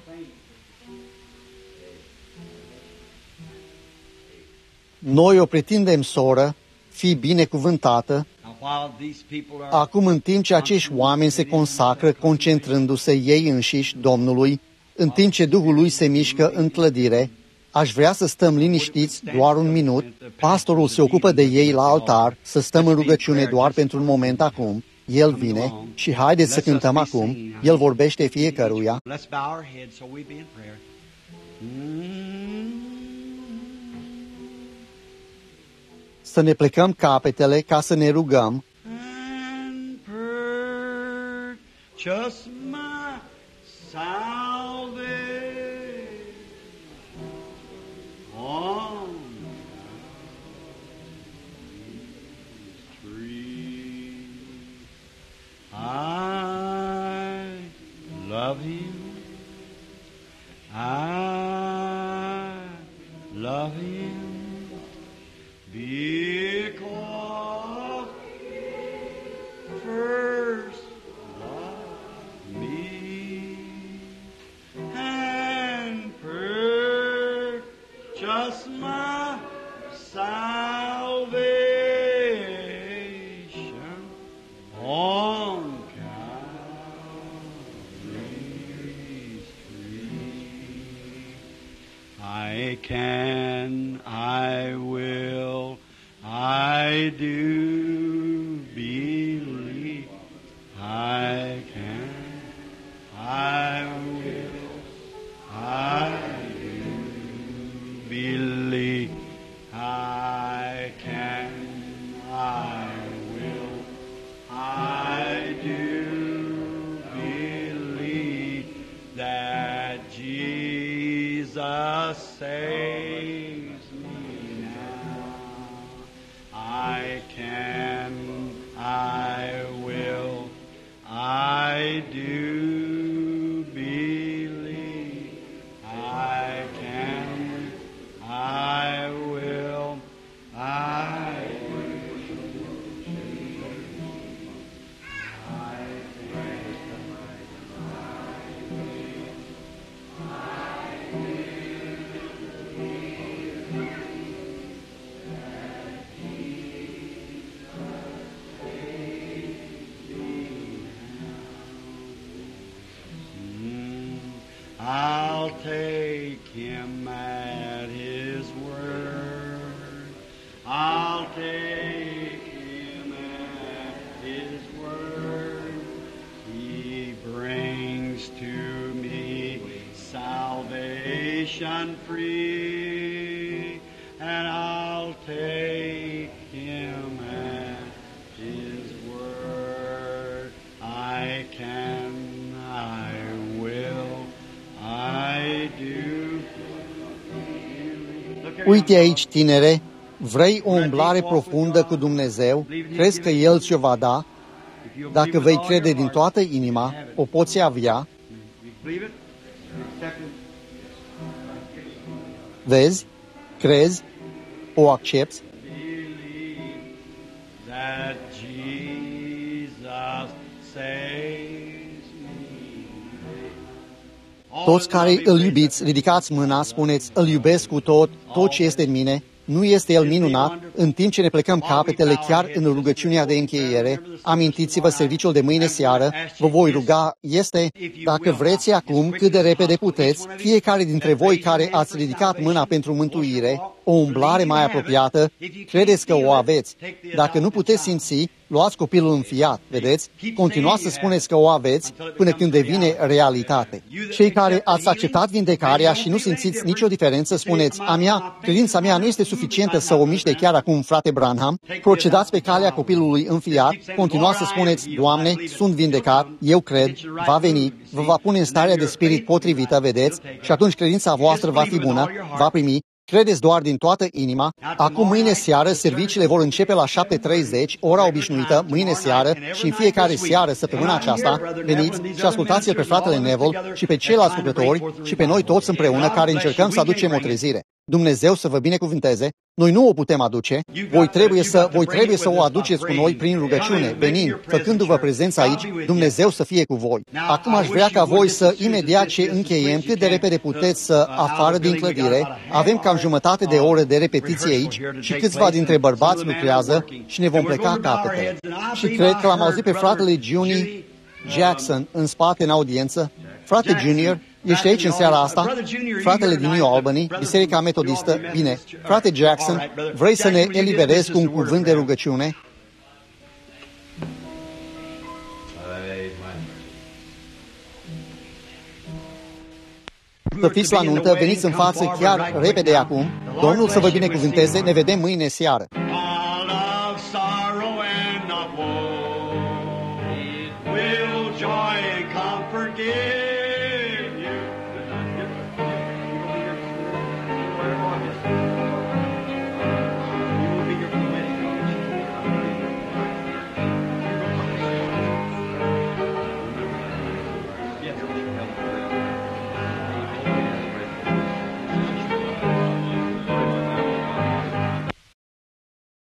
Noi o pretindem, soră, fii binecuvântată. Acum, în timp ce acești oameni se consacră, concentrându-se ei înșiși Domnului, în timp ce Duhul lui se mișcă în clădire, aș vrea să stăm liniștiți doar un minut. Pastorul se ocupă de ei la altar, să stăm în rugăciune doar pentru un moment acum. El vine și haideți să cântăm acum. El vorbește fiecăruia. Să ne plecăm capetele ca să ne rugăm. I love Him. I love Him because He first loved me and purchased my salvation on I can, I will, I do believe. I can, I will, I do believe. I can, I will, I do believe that Jesus saves me now. I can, I will. take him at his word. I'll take him at his word. He brings to me salvation free, and I'll take him at his word. I can, I will, I do. Uite aici, tinere, vrei o umblare profundă cu Dumnezeu? Crezi că El ți-o va da? Dacă vei crede din toată inima, o poți avea. Vezi? Crezi? O accepți? That Jesus saves me. Toți care îl iubiți, ridicați mâna, spuneți, îl iubesc cu tot, tot ce este în mine. Nu este El minunat? În timp ce ne plecăm capetele chiar în rugăciunea de încheiere, amintiți-vă serviciul de mâine seară, vă voi ruga, este, dacă vreți acum, cât de repede puteți, fiecare dintre voi care ați ridicat mâna pentru mântuire, o umblare mai apropiată, credeți că o aveți. Dacă nu puteți simți, luați copilul înfiat, vedeți? Continuați să spuneți că o aveți până când devine realitate. Cei care ați acceptat vindecarea și nu simțiți nicio diferență, spuneți, a mea, credința mea nu este suficientă să o miște chiar acum, frate Branham. Procedați pe calea copilului înfiat, continuați să spuneți, Doamne, sunt vindecat, eu cred, va veni, vă va pune în starea de spirit potrivită, vedeți? Și atunci credința voastră va fi bună, va primi. Credeți doar din toată inima. Acum, mâine seară, serviciile vor începe la șapte treizeci, ora obișnuită, mâine seară, și în fiecare seară, săptămâna aceasta, veniți și ascultați-l pe fratele Neville și pe ceilalți lucrători și pe noi toți împreună care încercăm să aducem o trezire. Dumnezeu să vă binecuvânteze. Noi nu o putem aduce. Voi trebuie să, voi trebuie să o aduceți cu noi prin rugăciune, venind, făcându-vă prezența aici, Dumnezeu să fie cu voi. Acum aș vrea ca voi să, imediat ce încheiem, cât de repede puteți să, afară din clădire, avem cam jumătate de oră de repetiție aici și câțiva dintre bărbați lucrează și ne vom pleca capetele. Și cred că l-am auzit pe fratele Juni Jackson în spate în audiență. Frate Junior, ești aici în seara asta? Fratele din New Albany, Biserica Metodistă, bine. Frate Jackson, vrei să ne eliberezi cu un cuvânt de rugăciune? Să fiți la nuntă, veniți în față chiar repede acum. Domnul să vă binecuvânteze, ne vedem mâine seară. Will joy and comfort give.